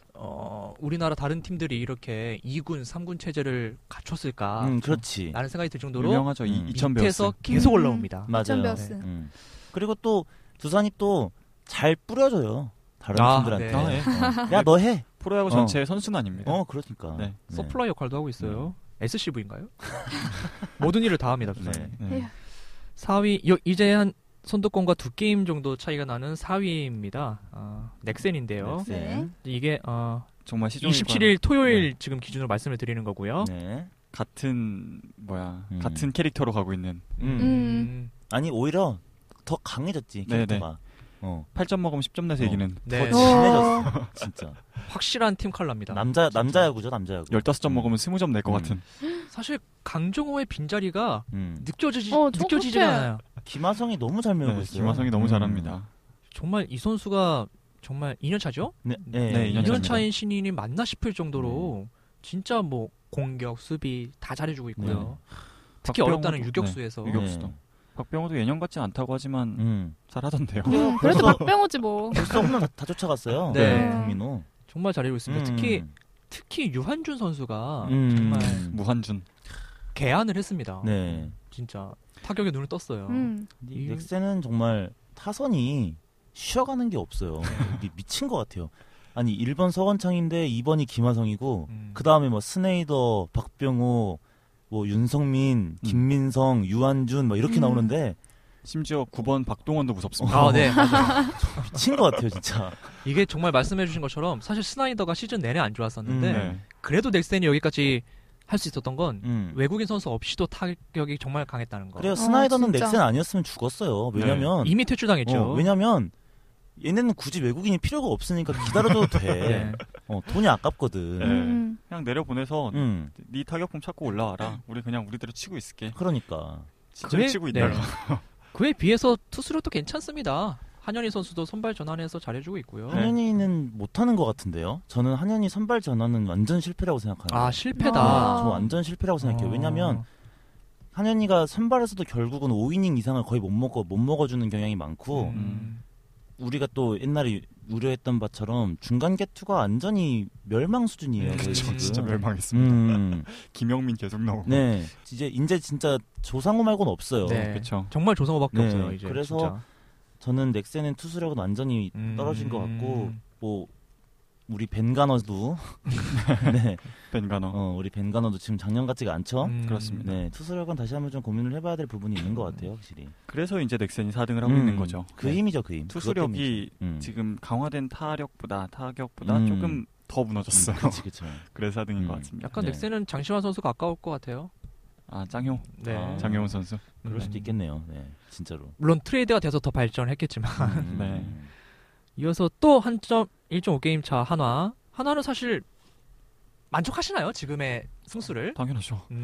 어, 우리나라 다른 팀들이 이렇게 이 군, 삼 군 체제를 갖췄을까? 음, 그렇지. 라는 생각이 들 정도로 유명하죠. 이 음. 이천 베어스. 밑에서 계속 음. 올라옵니다. 맞아요. 챔피언스. 음. 그리고 또 두산이 또 잘 뿌려줘요. 다른 아, 팀들한테. 네. 아, 예. 어. 야, 너 해. 프로야구 어. 전체의 선수는 아닙니다. 어, 그러니까. 네. 서플라이 역할도 하고 있어요. 에스씨브이인가요? 모든 일을 다 합니다. 두산이. 네. 네. 사 위 여- 이제 한 선두권과 두 게임 정도 차이가 나는 사 위입니다. 어, 넥센인데요. 넥센. 이게 어, 정말 시종일관 이십칠 일 토요일 지금 기준으로 말씀을 드리는 거고요. 네. 같은 뭐야 음. 같은 캐릭터로 가고 있는 음. 음. 아니, 오히려 더 강해졌지, 네, 캐릭터가. 어. 팔 점 먹으면 십 점 내서 어. 이기는 네. 더 진해졌어, 진짜. 확실한 팀 컬러입니다. 남자, 남자 야구죠, 남자 야구. 열다섯 점 음. 먹으면 스무 점 낼 것 음. 같은. 사실 강정호의 빈자리가 음. 느껴지지 어, 저 느껴지지가 그렇게- 않아요. 김하성이 너무 잘 메우고 네, 있어요. 김하성이 너무 음. 잘합니다. 정말 이 선수가 정말 이 년 차죠? 네, 네, 네, 이 년 이 년 차입니다. 차인 신인이 맞나 싶을 정도로 진짜 뭐 공격, 수비 다 잘해주고 있고요. 특히 박병호도- 어렵다는 네, 유격수에서 유격수도. 네. 박병호도 예년 같진 않다고 하지만 음. 잘하던데요. 음, 그래도 박병호지 뭐. 벌써 홈런 다, 다 쫓아갔어요. 네. 국민호. 정말 잘해주고 있습니다. 음. 특히 특히 유한준 선수가 음. 정말 무한준. 개안을 했습니다. 네. 진짜 타격에 눈을 떴어요. 음. 이 넥센은 정말 타선이 쉬어가는 게 없어요. 미, 미친 것 같아요. 아니 일 번 서건창인데 이 번이 김하성이고 음. 그 다음에 뭐 스네이더, 박병호, 뭐 윤성민, 김민성, 유한준 뭐 이렇게 음. 나오는데 심지어 구 번 박동원도 무섭습니다. 아, 네. 맞아요. 미친 것 같아요, 진짜. 이게 정말 말씀해주신 것처럼 사실 스나이더가 시즌 내내 안 좋았었는데 음. 네. 그래도 넥센이 여기까지 할 수 있었던 건 음. 외국인 선수 없이도 타격이 정말 강했다는 거. 그래요. 스나이더는 진짜. 넥센 아니었으면 죽었어요. 왜냐면 이미 퇴출당했죠. 어, 왜냐면 얘네는 굳이 외국인이 필요가 없으니까 기다려줘도 돼. 네. 어, 돈이 아깝거든. 네. 음. 그냥 내려보내서 음. 네 타격폼 찾고 올라와라. 우리 그냥 우리대로 치고 있을게. 그러니까. 진짜 그에- 치고 네. 있다가. 그에 비해서 투수력도 괜찮습니다. 한현희 선수도 선발 전환해서 잘해주고 있고요. 네. 한현희는 못하는 것 같은데요. 저는 한현희 선발 전환은 완전 실패라고 생각하는데. 아 실패다. 아. 저 완전 실패라고 생각해요. 어. 왜냐면 한현희가 선발에서도 결국은 오 이닝 이상을 거의 못 먹어 못 먹어주는 경향이 많고 음. 우리가 또 옛날에 우려했던 바처럼 중간 개투가 완전히 멸망 수준이에요. 음, 거의 그쵸, 지금. 진짜 멸망했습니다. 음, 김영민 계속 나오고. 네, 이제 이제 진짜 조상우 말고는 없어요. 네. 그쵸. 정말 조성호밖에 네, 없어요. 이제 그래서 진짜. 저는 넥센의 투수력은 완전히 음. 떨어진 것 같고 뭐 우리 벤가너도 네, 벤가너. 어, 우리 벤가너도 지금 작년 같지가 않죠. 음. 그렇습니다. 네, 투수력은 다시 한번 좀 고민을 해봐야 될 부분이 있는 것 같아요, 확실히. 그래서 이제 넥센이 사 등을 하고 음, 있는 거죠. 그 네. 힘이죠, 그 힘. 그것 투수력이 때문이죠. 음. 지금 강화된 타력보다 타격보다 음. 조금 더 무너졌어요. 그렇지, 그렇죠. 그래서 사 등인 음. 것 같습니다. 약간 네. 넥센은 장시환 선수가 아까울 것 같아요. 아 짱효, 네. 아. 장효훈 선수. 그럴 수도 음. 있겠네요. 네, 진짜로. 물론 트레이드가 돼서 더 발전했겠지만 음. 네. 이어서 또 한 점 일 점 오 게임 차 한화. 한화는 사실 만족하시나요? 지금의 승수를? 당연하죠. 음.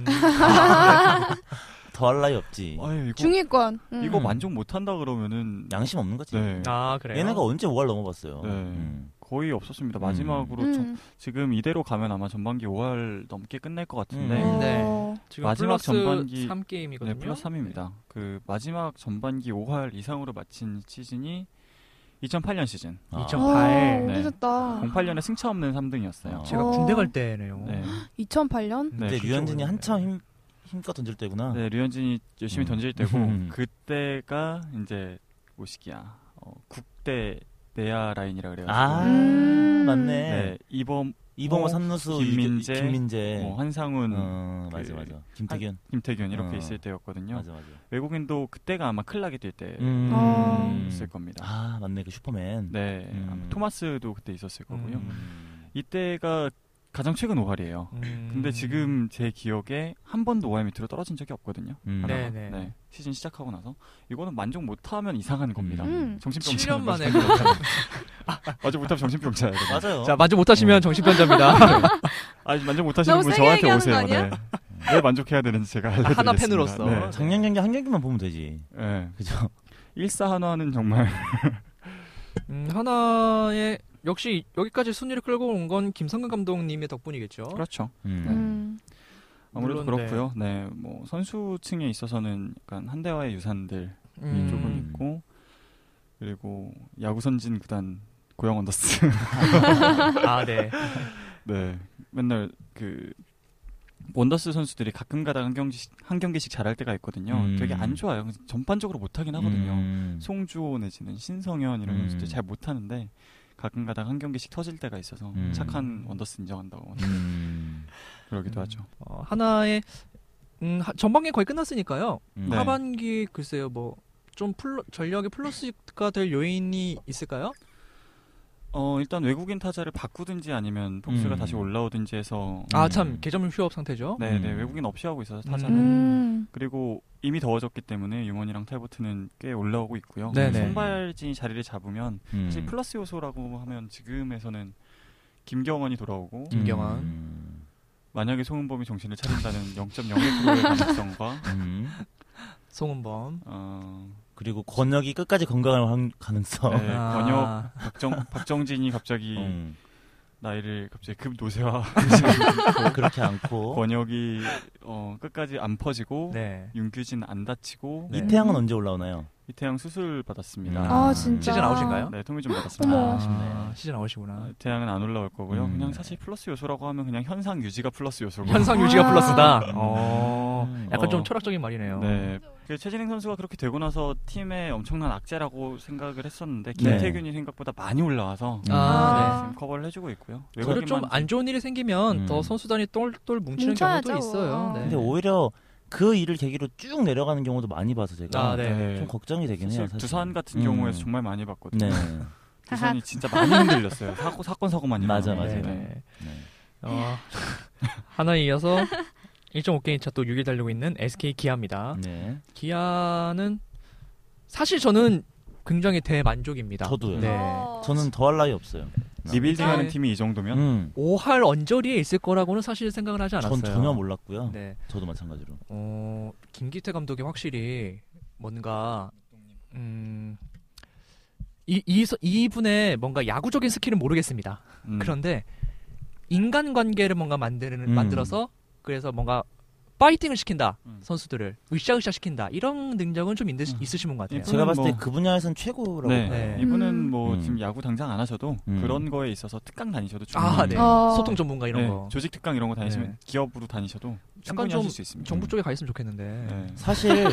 더할 나위 없지. 아유, 이거, 중위권. 음. 이거 만족 못한다 그러면은 양심 없는 거지. 네. 아 그래요? 얘네가 언제 오할 넘어봤어요. 네. 음. 거의 없었습니다. 음. 마지막으로 음. 저- 지금 이대로 가면 아마 전반기 오할 넘게 끝낼 것 같은데 음. 네. 어. 지금 마지막 플러스 전반기- 삼 게임이거든요. 네, 플러스 삼입니다. 그 마지막 전반기 오할 이상으로 마친 시즌이 이천팔 년 시즌. 아. 이천팔. 어, 네. 오래됐다. 공팔 년에 승차 없는 삼 등이었어요. 어. 제가 어. 군대 갈 때네요. 네. 이천팔 년? 네, 근데 그쪽으로 류현진이 네. 한참 힘, 힘껏 던질 때구나. 네, 류현진이 열심히 음. 던질 때고 음. 그때가 이제 뭐시기야. 어, 국대 내야 라인이라 그래가지고 아 음. 맞네. 네, 이범 이범호 어, 삼루수 김민재, 이게- 김민재. 뭐 한상훈, 어, 맞아 그- 맞아. 김태균. 김태균 이렇게 어. 있을 때였거든요. 맞아 맞아. 외국인도 그때가 아마 클락이 뛸 때였을 음. 어. 겁니다. 아 맞네 그 슈퍼맨. 네, 음. 아마 토마스도 그때 있었을 거고요. 음. 이때가 가장 최근 오할이에요. 음. 근데 지금 제 기억에 한 번도 오할 밑으로 떨어진 적이 없거든요. 음. 하나가. 네네. 네, 시즌 시작하고 나서 이거는 만족 못하면 이상한 겁니다. 음. 정신병자. 칠 년 만에 만족 못하면 정신병자예요. 맞아요. 자 만족 못하시면 어. 정신병자입니다. 아 만족 못하시는 너무 분 세게 저한테 얘기하는 오세요. 거 아니야? 네. 왜 만족해야 되는지 제가 알려드리겠습니다. 하나 팬으로서. 네. 작년 경기 한 경기만 보면 되지. 네. 그죠? 일사 한화는 정말 음, 하나의 역시 여기까지 순위를 끌고 온 건 김성근 감독님의 덕분이겠죠. 그렇죠. 음. 음. 아무래도 물론, 그렇고요. 네, 뭐 선수층에 있어서는 약간 한대화의 유산들 음. 조금 있고 그리고 야구 선진 구단 고영 언더스. 아 네. 네, 맨날 그 원더스 선수들이 가끔 가다 한 경기씩 한 경기씩 잘할 때가 있거든요. 음. 되게 안 좋아요. 전반적으로 못하긴 하거든요. 음. 송주호 내지는 신성현 이런 음. 선수들 잘 못하는데 가끔 가다 한 경기씩 터질 때가 있어서 음. 착한 원더스 인정한다고 음. 그러기도 음. 하죠. 어, 하나의 음, 하- 전반기 거의 끝났으니까요. 음. 네. 하반기 글쎄요 뭐 좀 플러, 전력의 플러스가 될 요인이 있을까요? 어 일단 외국인 타자를 바꾸든지 아니면 복수가 음. 다시 올라오든지 해서 음. 아 참 개점 휴업 상태죠. 네네 음. 외국인 없이 하고 있어서 타자는 음. 그리고 이미 더워졌기 때문에 유먼이랑 탈보트는 꽤 올라오고 있고요. 네네. 선발진이 자리를 잡으면 음. 사실 플러스 요소라고 하면 지금에서는 김경원이 돌아오고 김경환. 음. 만약에 송은범이 정신을 차린다는 영 점 영일 퍼센트의 가능성과 음. 송은범. 어, 그리고 권혁이 끝까지 건강할 확- 가능성. 네, 아. 권혁 박정 박정진이 갑자기 음. 나이를 갑자기 급 노쇠화 그렇게 않고 권혁이 어, 끝까지 안 퍼지고 네. 윤규진 안 다치고 네. 이태양은 언제 올라오나요? 이태양 수술 받았습니다. 음. 아 진짜. 시즌 아웃인가요? 네, 통일 좀 받았습니다. 어머. 아쉽네. 시즌 아웃이구나. 태양은 안 올라올 거고요. 음. 그냥 사실 플러스 요소라고 하면 그냥 현상 유지가 플러스 요소고. 현상 유지가 아. 플러스다. 음. 어, 약간 어. 좀 철학적인 말이네요. 네. 그 최진행 선수가 그렇게 되고 나서 팀의 엄청난 악재라고 생각을 했었는데 네. 김태균이 생각보다 많이 올라와서 아, 아. 지금 커버를 해주고 있고요. 그리고 외국인만 좀 안 좋은 일이 생기면 음. 더 선수단이 똘똘 뭉치는 뭉쳐야죠. 경우도 있어요. 어. 네. 근데 오히려 그 일을 계기로 쭉 내려가는 경우도 많이 봐서 제가 아, 네. 네. 좀 걱정이 되긴 해요. 사실 사실. 두산 같은 음. 경우에서 정말 많이 봤거든요. 네. 두산이 진짜 많이 흔들렸어요. 사고 사건 사고 많이 맞아, 나고. 맞아. 네, 네. 네. 네. 어, 하나에 이어서 일 점 오 게임 차 또 육 일 달리고 있는 에스케이 기아입니다. 네. 기아는 사실 저는 굉장히 대만족입니다. 저도요. 네. 어. 저는 더할 나위 없어요. 리빌딩하는 네. 팀이 이 정도면 음. 오 할 언저리에 있을 거라고는 사실 생각을 하지 않았어요. 전 전혀 몰랐고요. 네. 저도 마찬가지로. 어, 김기태 감독이 확실히 뭔가 음, 이, 이, 이분의 뭔가 야구적인 스킬은 모르겠습니다. 음. 그런데 인간관계를 뭔가 만드는, 음. 만들어서 그래서 뭔가 파이팅을 시킨다. 음. 선수들을 으쌰으쌰 시킨다. 이런 능력은 좀 있으, 음. 있으신 분 같아요. 예, 제가 봤을 때 뭐- 그 분야에선 최고라고 네. 봐요. 네. 이분은 음. 뭐 음. 지금 야구 당장 안 하셔도 음. 그런 거에 있어서 특강 다니셔도 아, 충분히 네. 어. 소통 전문가 이런 네, 거. 조직 특강 이런 거 다니시면 네. 기업으로 다니셔도 약간 충분히 좀 하실 수 있습니다. 정부 쪽에 가 있으면 좋겠는데. 네. 사실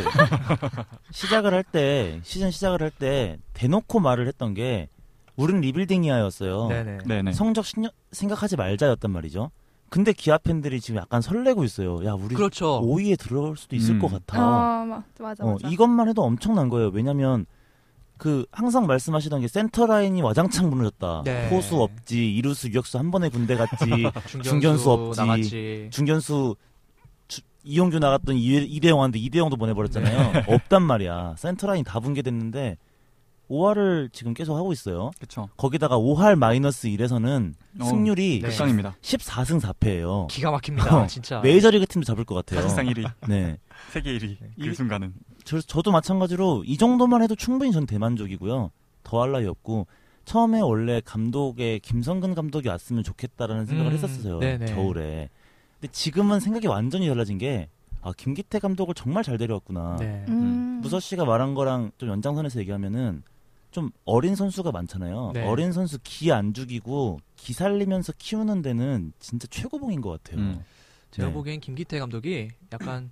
시작을 할 때 시즌 시작을 할 때 대놓고 말을 했던 게 우린 리빌딩이야였어요. 네네. 네네. 성적 신경, 생각하지 말자였단 말이죠. 근데 기아 팬들이 지금 약간 설레고 있어요. 야 우리 그렇죠. 오 위에 들어올 수도 있을 음. 것 같아. 아, 마- 맞아 어, 맞아. 이것만 해도 엄청난 거예요. 왜냐면 그 항상 말씀하시던 게 센터 라인이 와장창 무너졌다. 네. 포수 없지, 이루수, 유격수 한 번에 군대 갔지, 중견수, 중견수 없지. 나갔지. 중견수 주- 이용주 나갔던 이, 이대영 왔는데 이대영도 보내버렸잖아요. 네. 없단 말이야. 센터 라인 다 붕괴됐는데 오 할을 지금 계속 하고 있어요. 그렇죠. 거기다가 오 할 마이너스 일에서는 어, 승률이 네. 극상입니다. 십사 승 사 패예요. 기가 막힙니다. 어, 진짜. 메이저리그 팀도 잡을 것 같아요. 사실상 일 위, 네. 세계 일 위 이- 그 순간은. 저, 저도 마찬가지로 이 정도만 해도 충분히 전 대만족이고요. 더할 나위 없고 처음에 원래 감독에 김성근 감독이 왔으면 좋겠다라는 생각을 음, 했었어요. 네네. 겨울에. 근데 지금은 생각이 완전히 달라진 게 아, 김기태 감독을 정말 잘 데려왔구나. 네. 음. 무서 씨가 말한 거랑 좀 연장선에서 얘기하면은 좀 어린 선수가 많잖아요. 네. 어린 선수 기 안 죽이고 기 살리면서 키우는 데는 진짜 최고봉인 것 같아요. 음. 제가 네. 보기엔 김기태 감독이 약간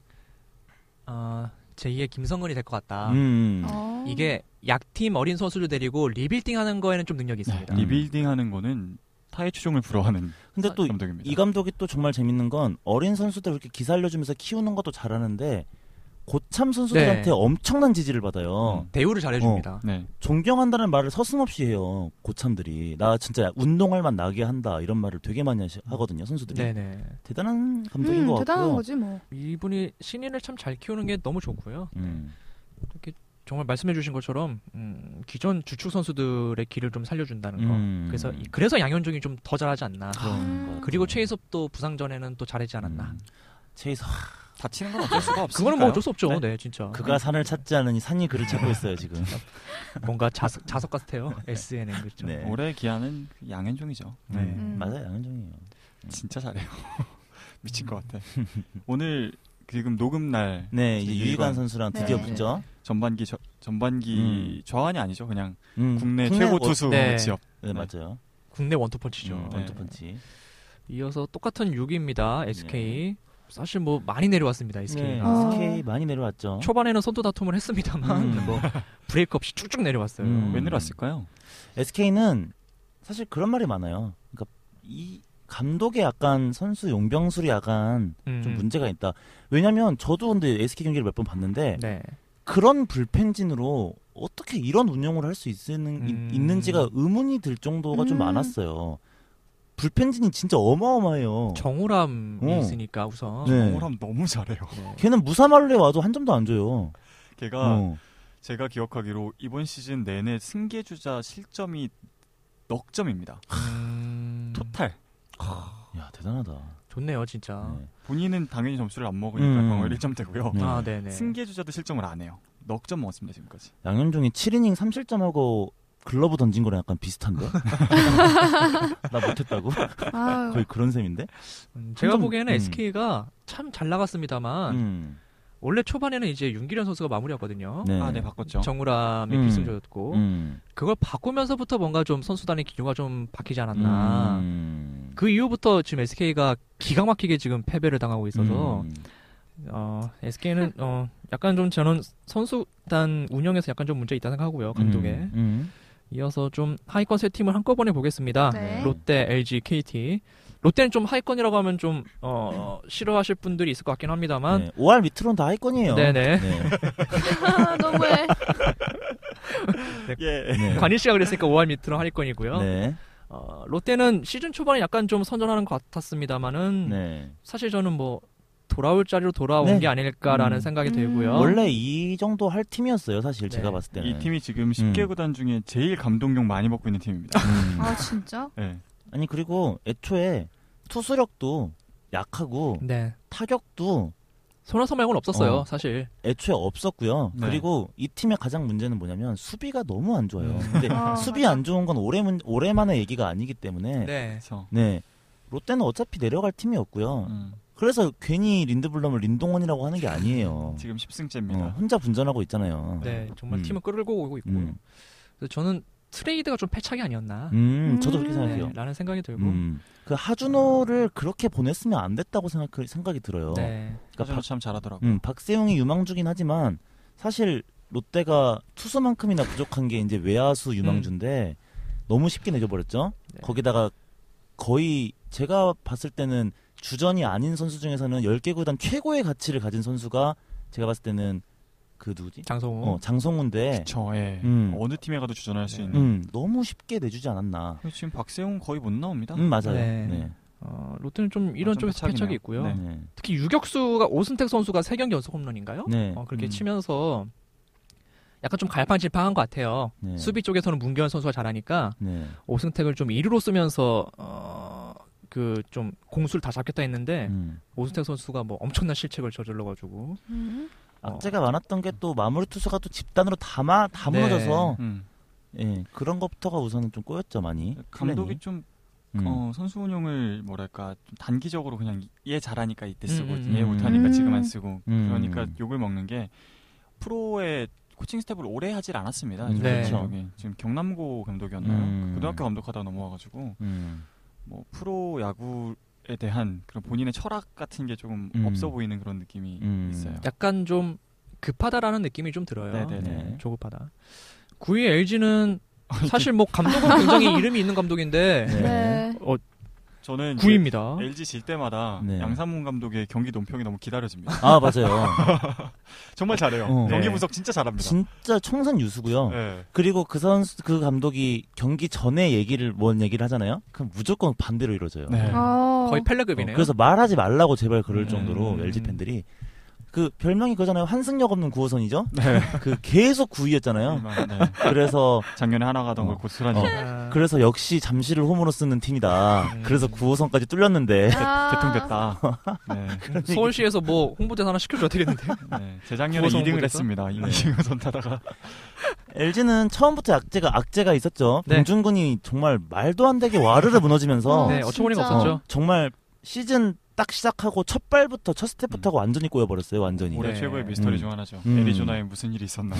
어, 제이의 김성근이 될 것 같다. 음. 어. 이게 약팀 어린 선수를 데리고 리빌딩하는 거에는 좀 능력이 있습니다. 네. 리빌딩하는 거는 타의 추종을 불허하는 근데 또 감독입니다. 이 감독이 또 정말 재밌는 건 어린 선수들 이렇게 기살려주면서 키우는 것도 잘하는데 고참 선수들한테 네. 엄청난 지지를 받아요. 대우를 잘해줍니다. 네. 존경한다는 말을 서슴없이 해요. 고참들이 나 진짜 운동할 만 나게 한다 이런 말을 되게 많이 하시, 하거든요. 선수들이 네네. 대단한 감독인 음, 것 대단한 같고요. 거지 뭐. 이분이 신인을 참 잘 키우는 게 너무 좋고요. 음. 이렇게 정말 말씀해주신 것처럼 음, 기존 주축 선수들의 길을 좀 살려준다는 거. 음. 그래서 이- 그래서 양현종이 좀 더 잘하지 않나. 그런 음. 것 같아요. 그리고 최희섭도 부상 전에는 또 잘하지 않았나. 음. 최희섭 다치는 건 어쩔 수가 없으니까요. 그거는 뭐 어쩔 수 없죠. 네. 네, 진짜. 그가 산을 찾지 않으니 산이 그를 찾고 있어요 지금. 뭔가 자석, 자석 같아요. 에스엔엔 그렇죠. 네. 올해 기아는 양현종이죠. 네. 음. 맞아요 양현종이에요. 진짜 잘해요. 미친 것 같아. 오늘 지금 녹음 날 네 이제 유희관 유희관 선수랑 드디어 네. 붙죠. 전반기 저, 전반기 음. 좌완이 아니죠. 그냥 음. 국내, 국내 최고 원- 투수 네. 지역. 네 맞아요. 국내 원투펀치죠. 음, 네. 원투펀치. 이어서 똑같은 육 위입니다. 에스케이. 사실 뭐 많이 내려왔습니다. 에스케이가. 네, 어. 에스케이 많이 내려왔죠. 초반에는 선두 다툼을 했습니다만 음. 뭐 브레이크 없이 쭉쭉 내려왔어요. 음. 왜 내려왔을까요? 에스케이는 사실 그런 말이 많아요. 그러니까 이 감독의 약간 선수 용병술이 약간 음. 좀 문제가 있다. 왜냐면 저도 근데 에스케이 경기를 몇 번 봤는데 네. 그런 불펜진으로 어떻게 이런 운영을 할 수 있는, 음. 있는지가 의문이 들 정도가 좀 음. 많았어요. 불펜진이 진짜 어마어마해요. 정우람이 어. 있으니까 우선. 네. 정우람 너무 잘해요. 네. 걔는 무사말로에 와도 한 점도 안 줘요. 걔가 어. 제가 기억하기로 이번 시즌 내내 승계주자 실점이 넉 점입니다. 음. 토탈. 야 대단하다. 좋네요, 진짜. 네. 본인은 당연히 점수를 안 먹으니까 음. 병월 일 점 되고요. 네. 아, 네네. 승계주자도 실점을 안 해요. 넉 점 먹었습니다 지금까지. 양현종이 칠 이닝 삼 실점하고 글러브 던진 거랑 약간 비슷한데? 나 못했다고? 아유. 거의 그런 셈인데? 음, 제가 점- 보기에는 음. 에스케이가 참 잘 나갔습니다만 음. 원래 초반에는 이제 윤기련 선수가 마무리였거든요. 네. 아, 네 바꿨죠. 정우람이 음. 필승조였고 음. 그걸 바꾸면서부터 뭔가 좀 선수단의 기류가 좀 바뀌지 않았나. 음. 그 이후부터 지금 에스케이가 기가 막히게 지금 패배를 당하고 있어서 음. 어, 에스케이는 어, 약간 좀 저는 선수단 운영에서 약간 좀 문제 있다 생각하고요, 감독에. 음. 음. 이어서 좀 하위권 세 팀을 한꺼번에 보겠습니다. 네. 롯데, 엘지, 케이티. 롯데는 좀 하위권이라고 하면 좀 어, 싫어하실 분들이 있을 것 같긴 합니다만 네. 오 할 밑으로는 다 하위권이에요. 네네. 네. 아, 너무해. 예. 네. 관일 씨가 그랬으니까 오 할 밑으로 하위권이고요. 네. 어, 롯데는 시즌 초반에 약간 좀 선전하는 것 같았습니다만은 네. 사실 저는 뭐 돌아올 자리로 돌아온 네. 게 아닐까라는 음. 생각이 음. 들고요. 원래 이 정도 할 팀이었어요, 사실 네. 제가 봤을 때는. 이 팀이 지금 십 개 음. 구단 중에 제일 감독용 많이 먹고 있는 팀입니다. 음. 아 진짜? 네. 아니 그리고 애초에 투수력도 약하고 네. 타격도 손아섭 말고는 없었어요, 어. 사실. 애초에 없었고요. 네. 그리고 이 팀의 가장 문제는 뭐냐면 수비가 너무 안 좋아요. 음. 근데 아, 수비 맞아. 안 좋은 건 올해 문, 올해만의 얘기가 아니기 때문에 네. 네. 그래서 롯데는 어차피 내려갈 팀이었고요. 음, 그래서 괜히 린드블럼을 린동원이라고 하는 게 아니에요. 지금 십 승째입니다. 어, 혼자 분전하고 있잖아요. 네, 정말 음. 팀을 끌고 오고 있고요. 음. 그래서 저는 트레이드가 좀 패착이 아니었나. 음, 저도 음. 그렇게 생각해요. 네, 라는 생각이 들고. 음. 그 하준호를 그렇게 보냈으면 안 됐다고 생각, 생각이 들어요. 네. 그러니까 하준호 박, 참 잘하더라고요. 음, 박세웅이 유망주긴 하지만 사실 롯데가 투수만큼이나 부족한 게 이제 외야수 유망주인데 너무 쉽게 내줘버렸죠. 네. 거기다가 거의 제가 봤을 때는 주전이 아닌 선수 중에서는 열 개 구단 최고의 가치를 가진 선수가 제가 봤을 때는 그 누구지? 장성우. 어, 장성훈데 그쵸, 예. 음. 어느 팀에 가도 주전할 수 네. 있는. 음, 너무 쉽게 내주지 않았나. 그리고 지금 박세웅 거의 못 나옵니다. 음, 맞아요. 네. 네. 어, 롯데는 좀 이런 아, 좀 쪽에서 패착이네요. 패착이 있고요. 네. 네. 특히 유격수가 오승택 선수가 세 경기 연속 홈런인가요? 네. 어, 그렇게 음. 치면서 약간 좀 갈팡질팡한 것 같아요. 네. 수비 쪽에서는 문경현 선수가 잘하니까 네. 오승택을 좀 일 루로 쓰면서 어, 그 좀 공수를 다 잡겠다 했는데 음. 오승택 선수가 뭐 엄청난 실책을 저질러가지고 음. 악재가 많았던 게 또 마무리 투수가 또 집단으로 다, 마, 다 네. 무너져서 음. 예, 그런 것부터가 우선은 좀 꼬였죠 많이. 감독이 플랜이. 좀 음. 어, 선수 운용을 뭐랄까 좀 단기적으로 그냥 얘 잘하니까 이때 쓰고 음, 음, 얘 음. 못하니까 음. 지금 안 쓰고 음. 그러니까 욕을 먹는 게 프로의 코칭 스텝을 오래 하질 않았습니다. 음, 네. 감독이. 지금 경남고 감독이었나요? 음. 고등학교 감독하다 넘어와가지고 음. 뭐 프로 야구에 대한 그런 본인의 철학 같은 게 조금 음. 없어 보이는 그런 느낌이 음. 있어요. 약간 좀 급하다라는 느낌이 좀 들어요. 네네네. 네, 조급하다. 구 위 엘지는 사실 뭐 감독은 굉장히 이름이 있는 감독인데 네. 네. 어, 저는 구 위입니다. 엘지 질 때마다 네. 양상문 감독의 경기 논평이 너무 기다려집니다. 아 맞아요. 정말 잘해요. 어. 경기 네. 분석 진짜 잘합니다. 진짜 청산 유수고요. 네. 그리고 그 선수 그 감독이 경기 전에 얘기를 뭔 얘기를 하잖아요. 그럼 무조건 반대로 이루어져요. 네. 어. 거의 어, 펠레급이네요. 그래서 말하지 말라고 제발 그럴 음. 정도로 엘지 팬들이 그 별명이 그거잖아요. 환승역 없는 구호선이죠. 네. 그 계속 구 위였잖아요. 네. 그래서 작년에 하나 가던 어. 걸 고스란히 어. 아, 그래서 역시 잠시를 홈으로 쓰는 팀이다. 음. 그래서 구 호선까지 뚫렸는데 아. 대통됐다. 네. 서울시에서 뭐 홍보대 하나 시켜줘야 되겠는데. 네. 재작년에 구호선 이 등을 홍보대에서? 했습니다. 이승우선 타다가. 엘지는 처음부터 악재가 악재가 있었죠. 네. 봉준근이 정말 말도 안 되게 와르르 무너지면서 어, 네, 어처구니가 진짜. 없었죠. 어, 정말 시즌 딱 시작하고 첫 발부터 첫 스텝부터가 완전히 꼬여버렸어요. 완전히. 올해 네. 최고의 미스터리 음. 중 하나죠. 음. 애리조나에 무슨 일이 있었나.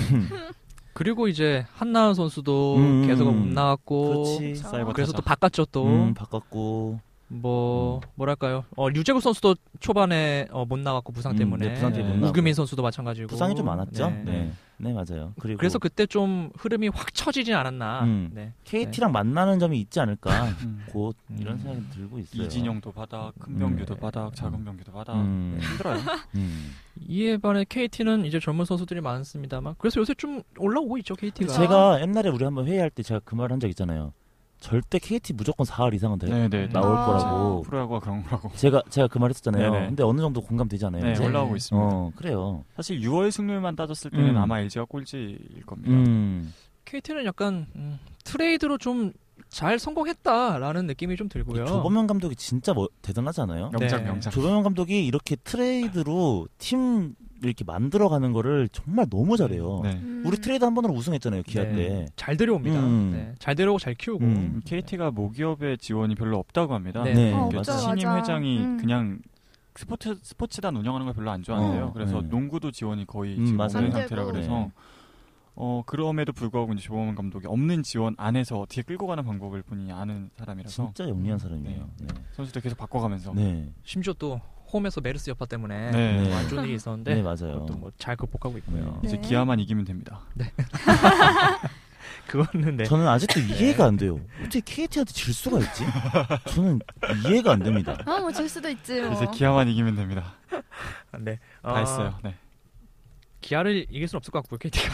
그리고 이제 한나은 선수도 음. 계속 못 나왔고 그렇지. 사이버 그래서 타자. 또 바꿨죠 또. 음, 바꿨고. 뭐 뭐랄까요? 어, 류재국 선수도 초반에 어, 못 나갔고 부상 음, 때문에. 네, 부상 때문에 못 나가고. 우규민 선수도 마찬가지고. 부상이 좀 많았죠. 네. 네. 네, 맞아요. 그리고 그래서 그때 좀 흐름이 확 처지지 않았나. 음. 네. 케이티랑 만나는 점이 있지 않을까. 음. 곧 이런 음. 생각이 들고 있어요. 이진영도 바닥, 큰 병규도 음. 바닥, 작은 병규도 바닥. 음. 네, 힘들어요. 음. 이에 반해 케이티는 이제 젊은 선수들이 많습니다만 그래서 요새 좀 올라오고 있죠 케이티가. 제가 옛날에 우리 한번 회의할 때 제가 그 말 한 적 있잖아요. 절대 케이티 무조건 사 할 이상은 돼, 네네. 나올 아. 거라고. 프로야구가 그런 거라고. 제가 제가 그 말 했었잖아요. 네네. 근데 어느 정도 공감되지 않아요? 네, 이제? 올라오고 있습니다. 어, 그래요. 사실 유월 승률만 따졌을 때는 음. 아마 엘지가 꼴찌일 겁니다. 음. 케이티는 약간 음, 트레이드로 좀 잘 성공했다라는 느낌이 좀 들고요. 조범현 감독이 진짜 뭐, 대단하지 않아요? 명작 네. 명작. 조범현 감독이 이렇게 트레이드로 팀 이렇게 만들어가는 거를 정말 너무 잘해요. 네. 음. 우리 트레이드 한 번으로 우승했잖아요, 기아 네. 때. 잘 데려옵니다. 음. 네. 잘 데려오고 잘 키우고. 음. 케이티가 모기업의 지원이 별로 없다고 합니다. 네. 네, 어, 그러니까 맞아, 신임 맞아. 회장이 음. 그냥 스포츠 스포츠단 운영하는 걸 별로 안 좋아한대요. 어, 그래서 네. 농구도 지원이 거의 음, 지금 맞아요. 없는 안 상태라 되고. 그래서 네. 어 그럼에도 불구하고 이제 조범원 감독이 없는 지원 안에서 어떻게 끌고 가는 방법을 본인이 아는 사람이라서 진짜 영리한 사람이에요. 네. 선수들 계속 바꿔가면서 네. 심지어 또 홈에서 메르스 여파 때문에 네. 네. 안 좋은 일이 있었는데 네, 맞아요. 또 뭐 잘 극복하고 있고요. 네. 이제 기아만 이기면 됩니다. 그거는 네. 저는 아직도 이해가 안 돼요. 어떻게 케이티한테 질 수가 있지? 저는 이해가 안 됩니다. 아, 뭐 질 수도 있지. 뭐. 이제 기아만 이기면 됩니다. 네. 다 어, 했어요. 네. 기아를 이길 수는 없을 것 같고요, 케이티가.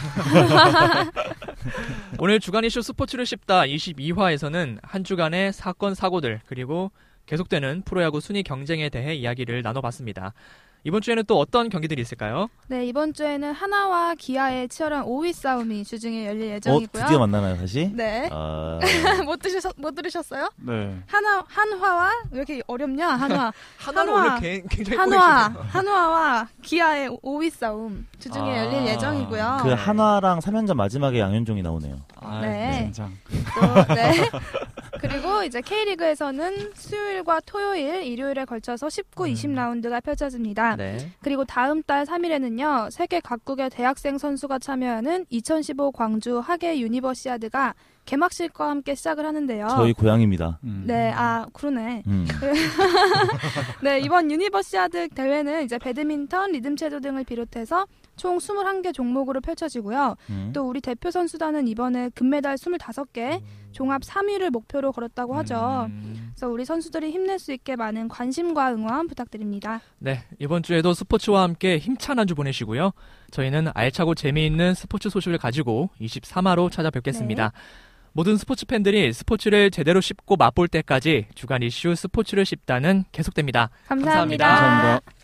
오늘 주간 이슈 스포츠를 씹다 이십이 화에서는 한 주간의 사건, 사고들, 그리고 계속되는 프로야구 순위 경쟁에 대해 이야기를 나눠봤습니다. 이번 주에는 또 어떤 경기들이 있을까요? 네, 이번 주에는 하나와 기아의 치열한 오 위 싸움이 주중에 열릴 어, 예정이고요. 드디어 만나나요, 다시? 네. 아, 못 들으셨 못 들으셨어요? 네. 한화 한화와 왜 이렇게 어렵냐? 한화 하나는 한화. 원래 개- 굉장히 한화 꼬이시네요. 한화와 기아의 오 위 싸움 주중에 아. 열릴 예정이고요. 그 한화랑 삼 연전 마지막에 양현종이 나오네요. 아, 네. 진짜. 또, 네. 그리고 이제 K리그에서는 수요일과 토요일, 일요일에 걸쳐서 십구, 이십 라운드가 펼쳐집니다. 네. 그리고 다음 달 삼 일에는요. 세계 각국의 대학생 선수가 참여하는 이천십오 광주 하계 유니버시아드가 개막식과 함께 시작을 하는데요. 저희 고향입니다. 음. 네, 아 그러네. 음. 네, 이번 유니버시아드 대회는 이제 배드민턴, 리듬체조 등을 비롯해서 총 이십일 개 종목으로 펼쳐지고요. 음. 또 우리 대표 선수단은 이번에 금메달 이십오 개, 종합 삼 위를 목표로 걸었다고 하죠. 음, 그래서 우리 선수들이 힘낼 수 있게 많은 관심과 응원 부탁드립니다. 네, 이번 주에도 스포츠와 함께 힘찬 한 주 보내시고요. 저희는 알차고 재미있는 스포츠 소식을 가지고 이십삼 화로 찾아뵙겠습니다. 모든 스포츠 팬들이 스포츠를 제대로 씹고 맛볼 때까지 주간 이슈 스포츠를 씹다는 계속됩니다. 감사합니다. 감사합니다. 감사합니다.